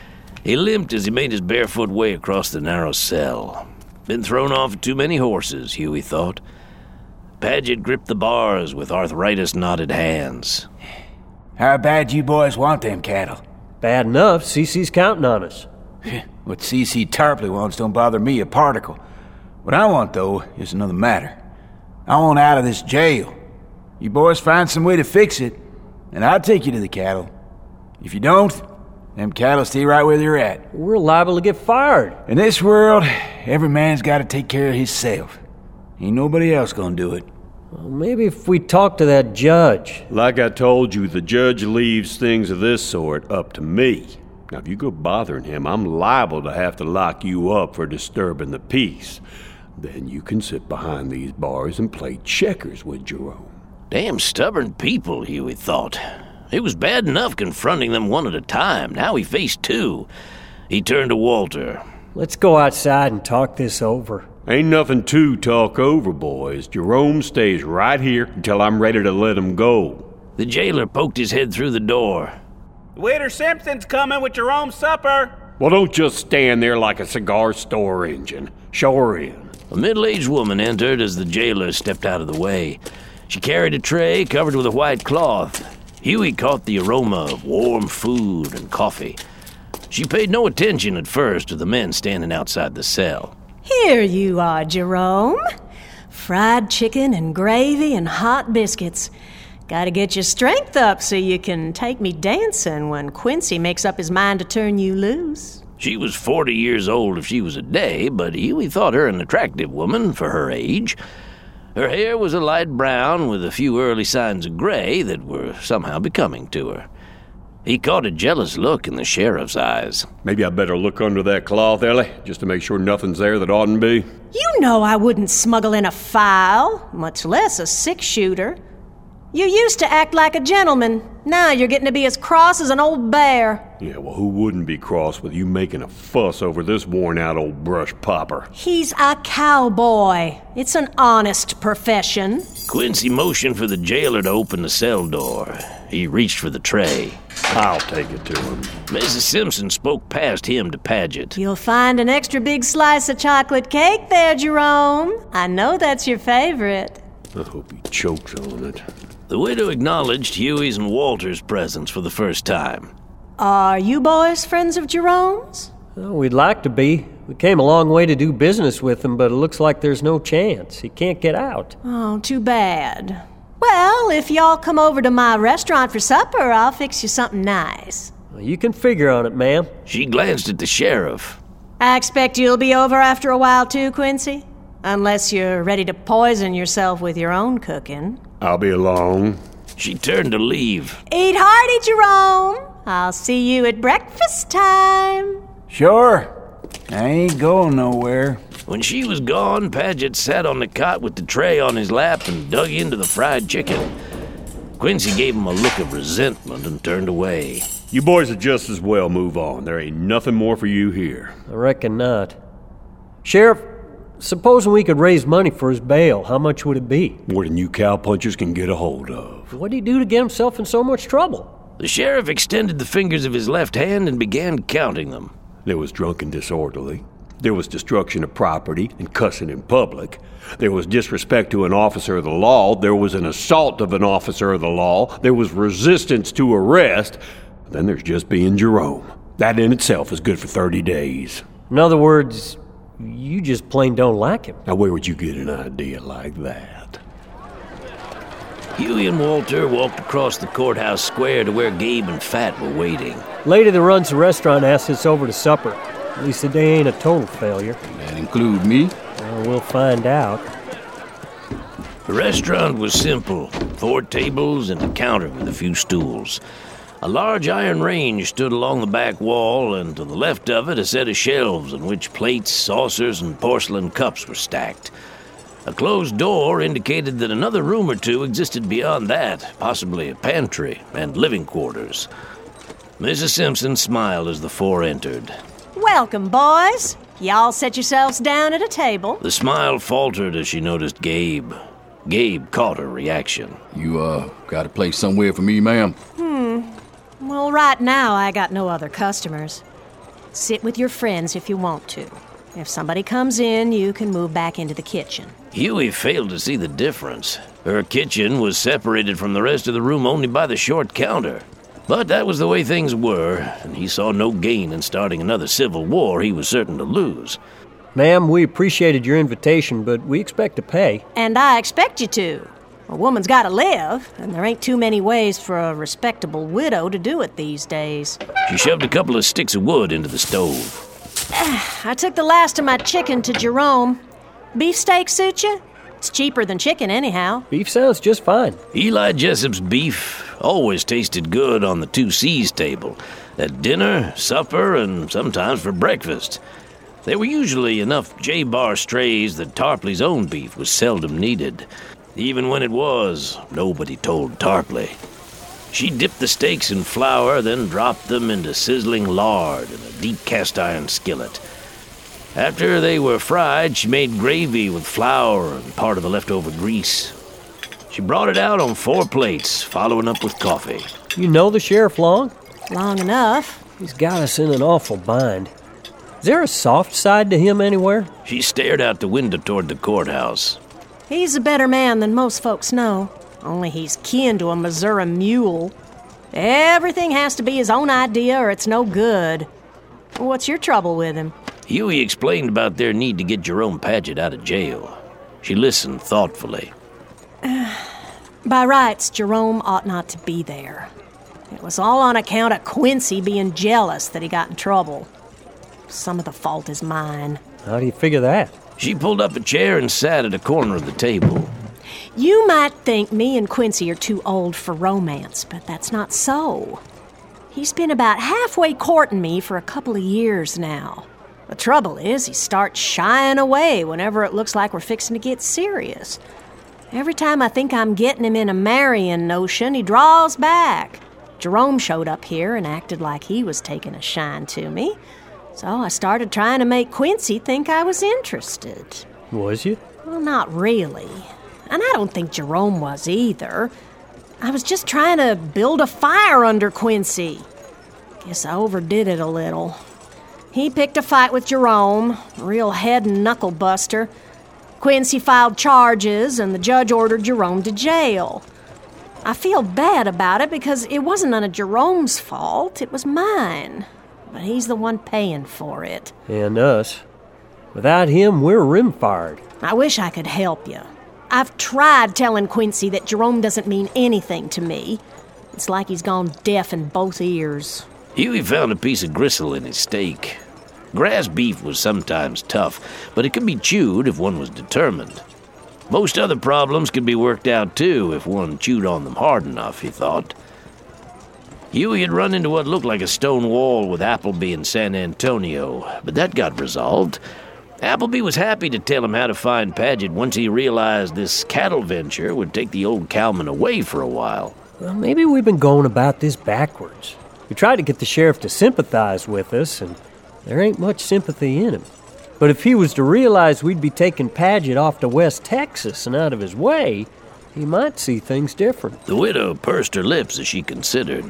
He limped as he made his barefoot way across the narrow cell. Been thrown off too many horses, Huey thought. Paget gripped the bars with arthritis-knotted hands.
How bad you boys want them cattle?
Bad enough. C C's counting on us.
What C C Tarpley wants don't bother me a particle. What I want, though, is another matter. I want out of this jail. You boys find some way to fix it, and I'll take you to the cattle. If you don't, them cattle stay right where they're at.
We're liable to get fired.
In this world, every man's got to take care of himself. Ain't nobody else gonna do it.
Well, maybe if we talk to that judge.
Like I told you, the judge leaves things of this sort up to me. Now, if you go bothering him, I'm liable to have to lock you up for disturbing the peace. Then you can sit behind these bars and play checkers with Jerome.
Damn stubborn people, Huey thought. It was bad enough confronting them one at a time. Now he faced two. He turned to Walter.
Let's go outside and talk this over.
Ain't nothing to talk over, boys. Jerome stays right here until I'm ready to let him go.
The jailer poked his head through the door.
Widow Simpson's coming with Jerome's supper.
Well, don't just stand there like a cigar store engine. Show her in.
A middle-aged woman entered as the jailer stepped out of the way. She carried a tray covered with a white cloth. Huey caught the aroma of warm food and coffee. She paid no attention at first to the men standing outside the cell.
Here you are, Jerome. Fried chicken and gravy and hot biscuits. Gotta get your strength up so you can take me dancing when Quincy makes up his mind to turn you loose.
She was forty years old if she was a day, but Huey thought her an attractive woman for her age. Her hair was a light brown with a few early signs of gray that were somehow becoming to her. He caught a jealous look in the sheriff's eyes.
Maybe I better look under that cloth, Ellie, just to make sure nothing's there that oughtn't be.
You know I wouldn't smuggle in a file, much less a six-shooter. You used to act like a gentleman. Now you're getting to be as cross as an old bear.
Yeah, well, who wouldn't be cross with you making a fuss over this worn-out old brush popper?
He's a cowboy. It's an honest profession.
Quincy motioned for the jailer to open the cell door. He reached for the tray.
I'll take it to him.
Missus Simpson spoke past him to Paget.
You'll find an extra big slice of chocolate cake there, Jerome. I know that's your favorite.
I hope he chokes on it.
The widow acknowledged Huey's and Walter's presence for the first time.
Are you boys friends of Jerome's?
Well, we'd like to be. We came a long way to do business with him, but it looks like there's no chance. He can't get out.
Oh, too bad. Well, if y'all come over to my restaurant for supper, I'll fix you something nice.
Well, you can figure on it, ma'am.
She glanced at the sheriff.
I expect you'll be over after a while too, Quincy? Unless you're ready to poison yourself with your own cooking.
I'll be along.
She turned to leave.
Eat hearty, Jerome. I'll see you at breakfast time.
Sure. I ain't going nowhere.
When she was gone, Paget sat on the cot with the tray on his lap and dug into the fried chicken. Quincy gave him a look of resentment and turned away.
You boys would just as well move on. There ain't nothing more for you here.
I reckon not. Sheriff, supposing we could raise money for his bail, how much would it be?
More than you cowpunchers can get a hold of.
What'd he do to get himself in so much trouble?
The sheriff extended the fingers of his left hand and began counting them.
There was drunk and disorderly. There was destruction of property and cussing in public. There was disrespect to an officer of the law. There was an assault of an officer of the law. There was resistance to arrest. Then there's just being Jerome. That in itself is good for thirty days.
In other words, you just plain don't like him.
Now, where would you get an idea like that?
Huey and Walter walked across the courthouse square to where Gabe and Fat were waiting.
Lady that runs the restaurant asked us over to supper. At least the day ain't a total failure.
That include me?
Well, we'll find out.
The restaurant was simple. Four tables and a counter with a few stools. A large iron range stood along the back wall, and to the left of it a set of shelves on which plates, saucers, and porcelain cups were stacked. A closed door indicated that another room or two existed beyond that, possibly a pantry and living quarters. Missus Simpson smiled as the four entered.
Welcome, boys. Y'all set yourselves down at a table.
The smile faltered as she noticed Gabe. Gabe caught her reaction.
You, uh, got a place somewhere for me, ma'am?
Hmm. Well, right now I got no other customers. Sit with your friends if you want to. If somebody comes in, you can move back into the kitchen.
Huey failed to see the difference. Her kitchen was separated from the rest of the room only by the short counter. But that was the way things were, and he saw no gain in starting another civil war he was certain to lose.
Ma'am, we appreciated your invitation, but we expect to pay.
And I expect you to. A woman's gotta live, and there ain't too many ways for a respectable widow to do it these days.
She shoved a couple of sticks of wood into the stove.
I took the last of my chicken to Jerome. Beefsteak suit you? It's cheaper than chicken anyhow.
Beef sounds just fine.
Eli Jessup's beef always tasted good on the two C's table. At dinner, supper, and sometimes for breakfast. There were usually enough J-bar strays that Tarpley's own beef was seldom needed. Even when it was, nobody told Tarpley. She dipped the steaks in flour, then dropped them into sizzling lard in a deep cast-iron skillet. After they were fried, she made gravy with flour and part of the leftover grease. She brought it out on four plates, following up with coffee.
You know the sheriff long?
Long enough.
He's got us in an awful bind. Is there a soft side to him anywhere?
She stared out the window toward the courthouse.
He's a better man than most folks know. Only he's kin to a Missouri mule. Everything has to be his own idea or it's no good. What's your trouble with him?
Huey explained about their need to get Jerome Paget out of jail. She listened thoughtfully.
By rights, Jerome ought not to be there. It was all on account of Quincy being jealous that he got in trouble. Some of the fault is mine.
How do you figure that?
She pulled up a chair and sat at a corner of the table.
You might think me and Quincy are too old for romance, but that's not so. He's been about halfway courting me for a couple of years now. The trouble is, he starts shying away whenever it looks like we're fixing to get serious. Every time I think I'm getting him in a marrying notion, he draws back. Jerome showed up here and acted like he was taking a shine to me. So I started trying to make Quincy think I was interested.
Was you?
Well, not really. And I don't think Jerome was either. I was just trying to build a fire under Quincy. Guess I overdid it a little. He picked a fight with Jerome, a real head and knuckle buster. Quincy filed charges, and the judge ordered Jerome to jail. I feel bad about it because it wasn't none of Jerome's fault. It was mine. But he's the one paying for it.
And us. Without him, we're rim-fired.
I wish I could help you. I've tried telling Quincy that Jerome doesn't mean anything to me. It's like he's gone deaf in both ears.
Huey found a piece of gristle in his steak. Grass beef was sometimes tough, but it could be chewed if one was determined. Most other problems could be worked out, too, if one chewed on them hard enough, he thought. Huey had run into what looked like a stone wall with Appleby in San Antonio, but that got resolved. Appleby was happy to tell him how to find Paget once he realized this cattle venture would take the old cowman away for a while.
Well, maybe we've been going about this backwards. We tried to get the sheriff to sympathize with us, and there ain't much sympathy in him. But if he was to realize we'd be taking Paget off to West Texas and out of his way, he might see things different.
The widow pursed her lips as she considered.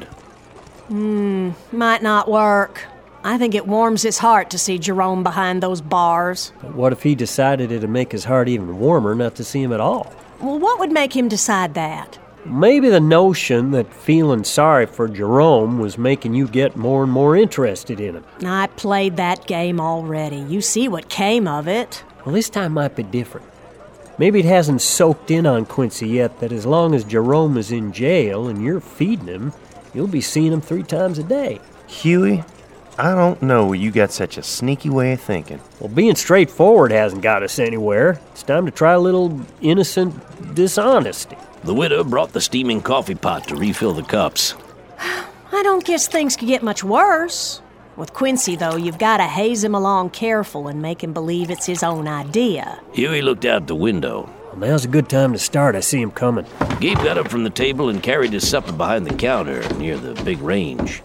Hmm, might not work. I think it warms his heart to see Jerome behind those bars.
But what if he decided it'd make his heart even warmer not to see him at all?
Well, what would make him decide that?
Maybe the notion that feeling sorry for Jerome was making you get more and more interested in him.
I played that game already. You see what came of it.
Well, this time might be different. Maybe it hasn't soaked in on Quincy yet that as long as Jerome is in jail and you're feeding him, you'll be seeing him three times a day.
Huey, I don't know you got such a sneaky way of thinking.
Well, being straightforward hasn't got us anywhere. It's time to try a little innocent dishonesty.
The widow brought the steaming coffee pot to refill the cups.
I don't guess things could get much worse. With Quincy, though, you've got to haze him along careful and make him believe it's his own idea.
Huey looked out the window.
Well, now's a good time to start. I see him coming.
Gabe got up from the table and carried his supper behind the counter near the big range.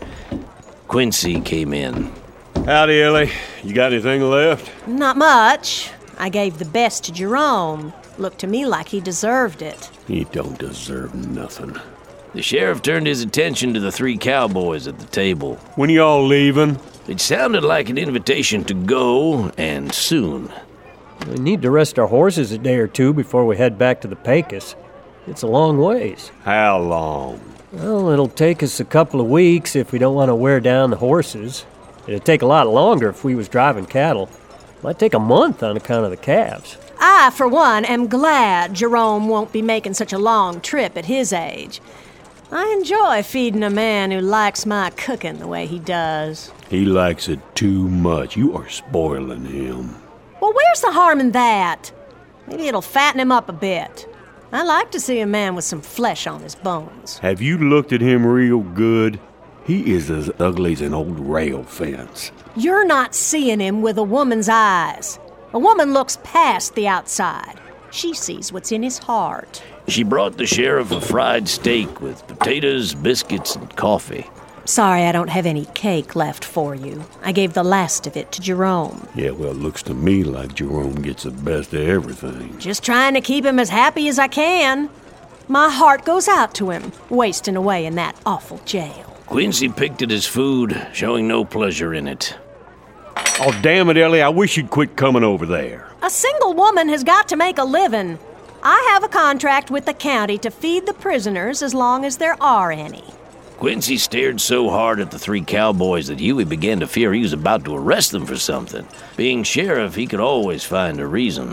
Quincy came in.
Howdy, Ellie. You got anything left?
Not much. I gave the best to Jerome. Looked to me like he deserved it.
He don't deserve nothing.
The sheriff turned his attention to the three cowboys at the table.
When y'all leaving?
It sounded like an invitation to go, and soon.
We need to rest our horses a day or two before we head back to the Pecos. It's a long ways.
How long?
Well, it'll take us a couple of weeks if we don't want to wear down the horses. It'd take a lot longer if we was driving cattle. Might take a month on account of the calves.
I, for one, am glad Jerome won't be making such a long trip at his age. I enjoy feeding a man who likes my cooking the way he does.
He likes it too much. You are spoiling him.
Well, where's the harm in that? Maybe it'll fatten him up a bit. I like to see a man with some flesh on his bones.
Have you looked at him real good? He is as ugly as an old rail fence.
You're not seeing him with a woman's eyes. A woman looks past the outside. She sees what's in his heart.
She brought the sheriff a fried steak with potatoes, biscuits, and coffee.
Sorry I don't have any cake left for you. I gave the last of it to Jerome.
Yeah, well, it looks to me like Jerome gets the best of everything.
Just trying to keep him as happy as I can. My heart goes out to him, wasting away in that awful jail.
Quincy picked at his food, showing no pleasure in it.
Oh, damn it, Ellie, I wish you'd quit coming over there.
A single woman has got to make a living. I have a contract with the county to feed the prisoners as long as there are any.
Quincy stared so hard at the three cowboys that Huey began to fear he was about to arrest them for something. Being sheriff, he could always find a reason.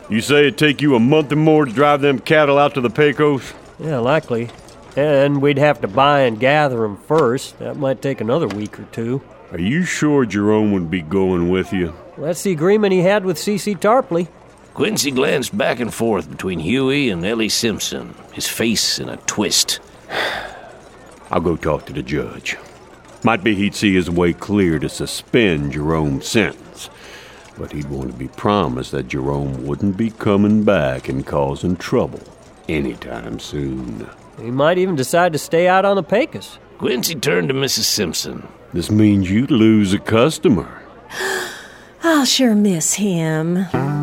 You say it'd take you a month or more to drive them cattle out to the Pecos?
Yeah, likely. And we'd have to buy and gather them first. That might take another week or two.
Are you sure Jerome would be going with you?
Well, that's the agreement he had with C C Tarpley.
Quincy glanced back and forth between Huey and Ellie Simpson, his face in a twist.
I'll go talk to the judge. Might be he'd see his way clear to suspend Jerome's sentence. But he'd want to be promised that Jerome wouldn't be coming back and causing trouble anytime soon.
He might even decide to stay out on the Pecos.
Quincy turned to Missus Simpson.
This means you'd lose a customer.
I'll sure miss him.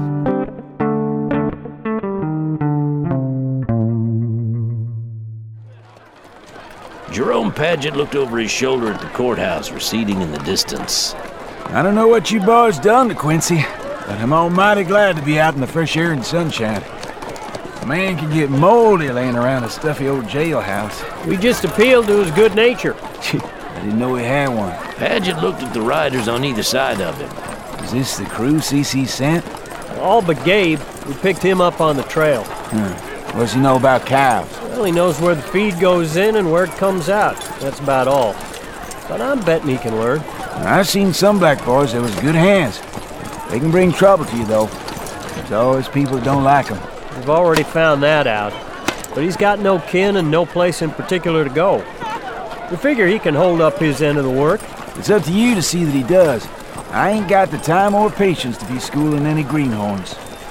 Jerome Paget looked over his shoulder at the courthouse receding in the distance.
I don't know what you boys done to Quincy, but I'm almighty glad to be out in the fresh air and sunshine. A man can get moldy laying around a stuffy old jailhouse.
We just appealed to his good nature.
I didn't know he had one.
Paget looked at the riders on either side of him.
Is this the crew C C sent?
All but Gabe. We picked him up on the trail.
Hmm. What does he know about cows?
Well, he knows where the feed goes in and where it comes out. That's about all. But I'm betting he can learn.
I've seen some black boys that was good hands. They can bring trouble to you, though. There's always people that don't like them.
We've already found that out. But he's got no kin and no place in particular to go. We figure he can hold up his end of the work.
It's up to you to see that he does. I ain't got the time or patience to be schooling any greenhorns.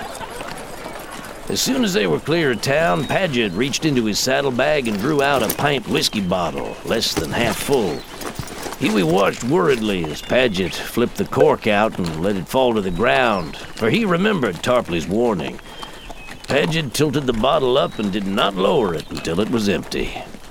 As soon as they were clear of town, Paget reached into his saddlebag and drew out a pint whiskey bottle, less than half full. Huey watched worriedly as Paget flipped the cork out and let it fall to the ground, for he remembered Tarpley's warning. Paget tilted the bottle up and did not lower it until it was empty.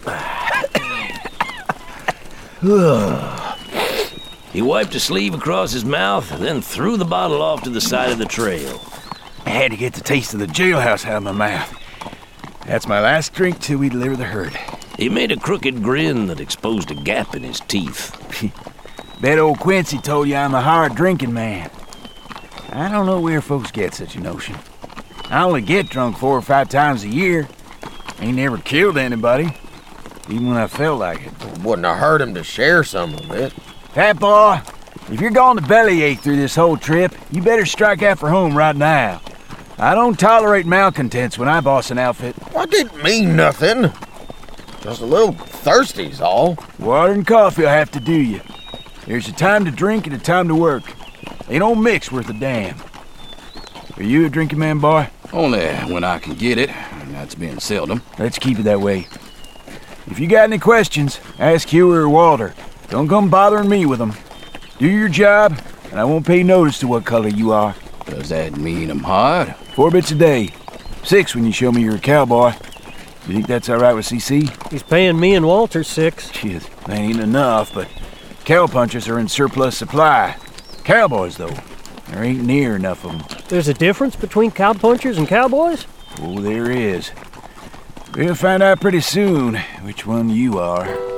He wiped a sleeve across his mouth, then threw the bottle off to the side of the trail.
I had to get the taste of the jailhouse out of my mouth. That's my last drink till we deliver the herd.
He made a crooked grin that exposed a gap in his teeth.
Bet old Quincy told you I'm a hard-drinking man. I don't know where folks get such a notion. I only get drunk four or five times a year. Ain't never killed anybody, even when I felt like it.
Wouldn't have hurt him to share some of it.
Fat boy, if you're going to bellyache through this whole trip, you better strike out for home right now. I don't tolerate malcontents when I boss an outfit.
I didn't mean nothing. Just a little thirsty's all.
Water and coffee will have to do you. There's a time to drink and a time to work. They don't mix worth a damn. Are you a drinking man, boy?
Only when I can get it, and that's being seldom.
Let's keep it that way. If you got any questions, ask Huey or Walter. Don't come bothering me with them. Do your job, and I won't pay notice to what color you are.
Does that mean I'm hard?
Four bits a day. Six when you show me you're a cowboy. You think that's all right with C C?
He's paying me and Walter six.
Shit, that ain't enough, but cowpunchers are in surplus supply. Cowboys, though, there ain't near enough of them.
There's a difference between cowpunchers and cowboys?
Oh, there is. We'll find out pretty soon which one you are.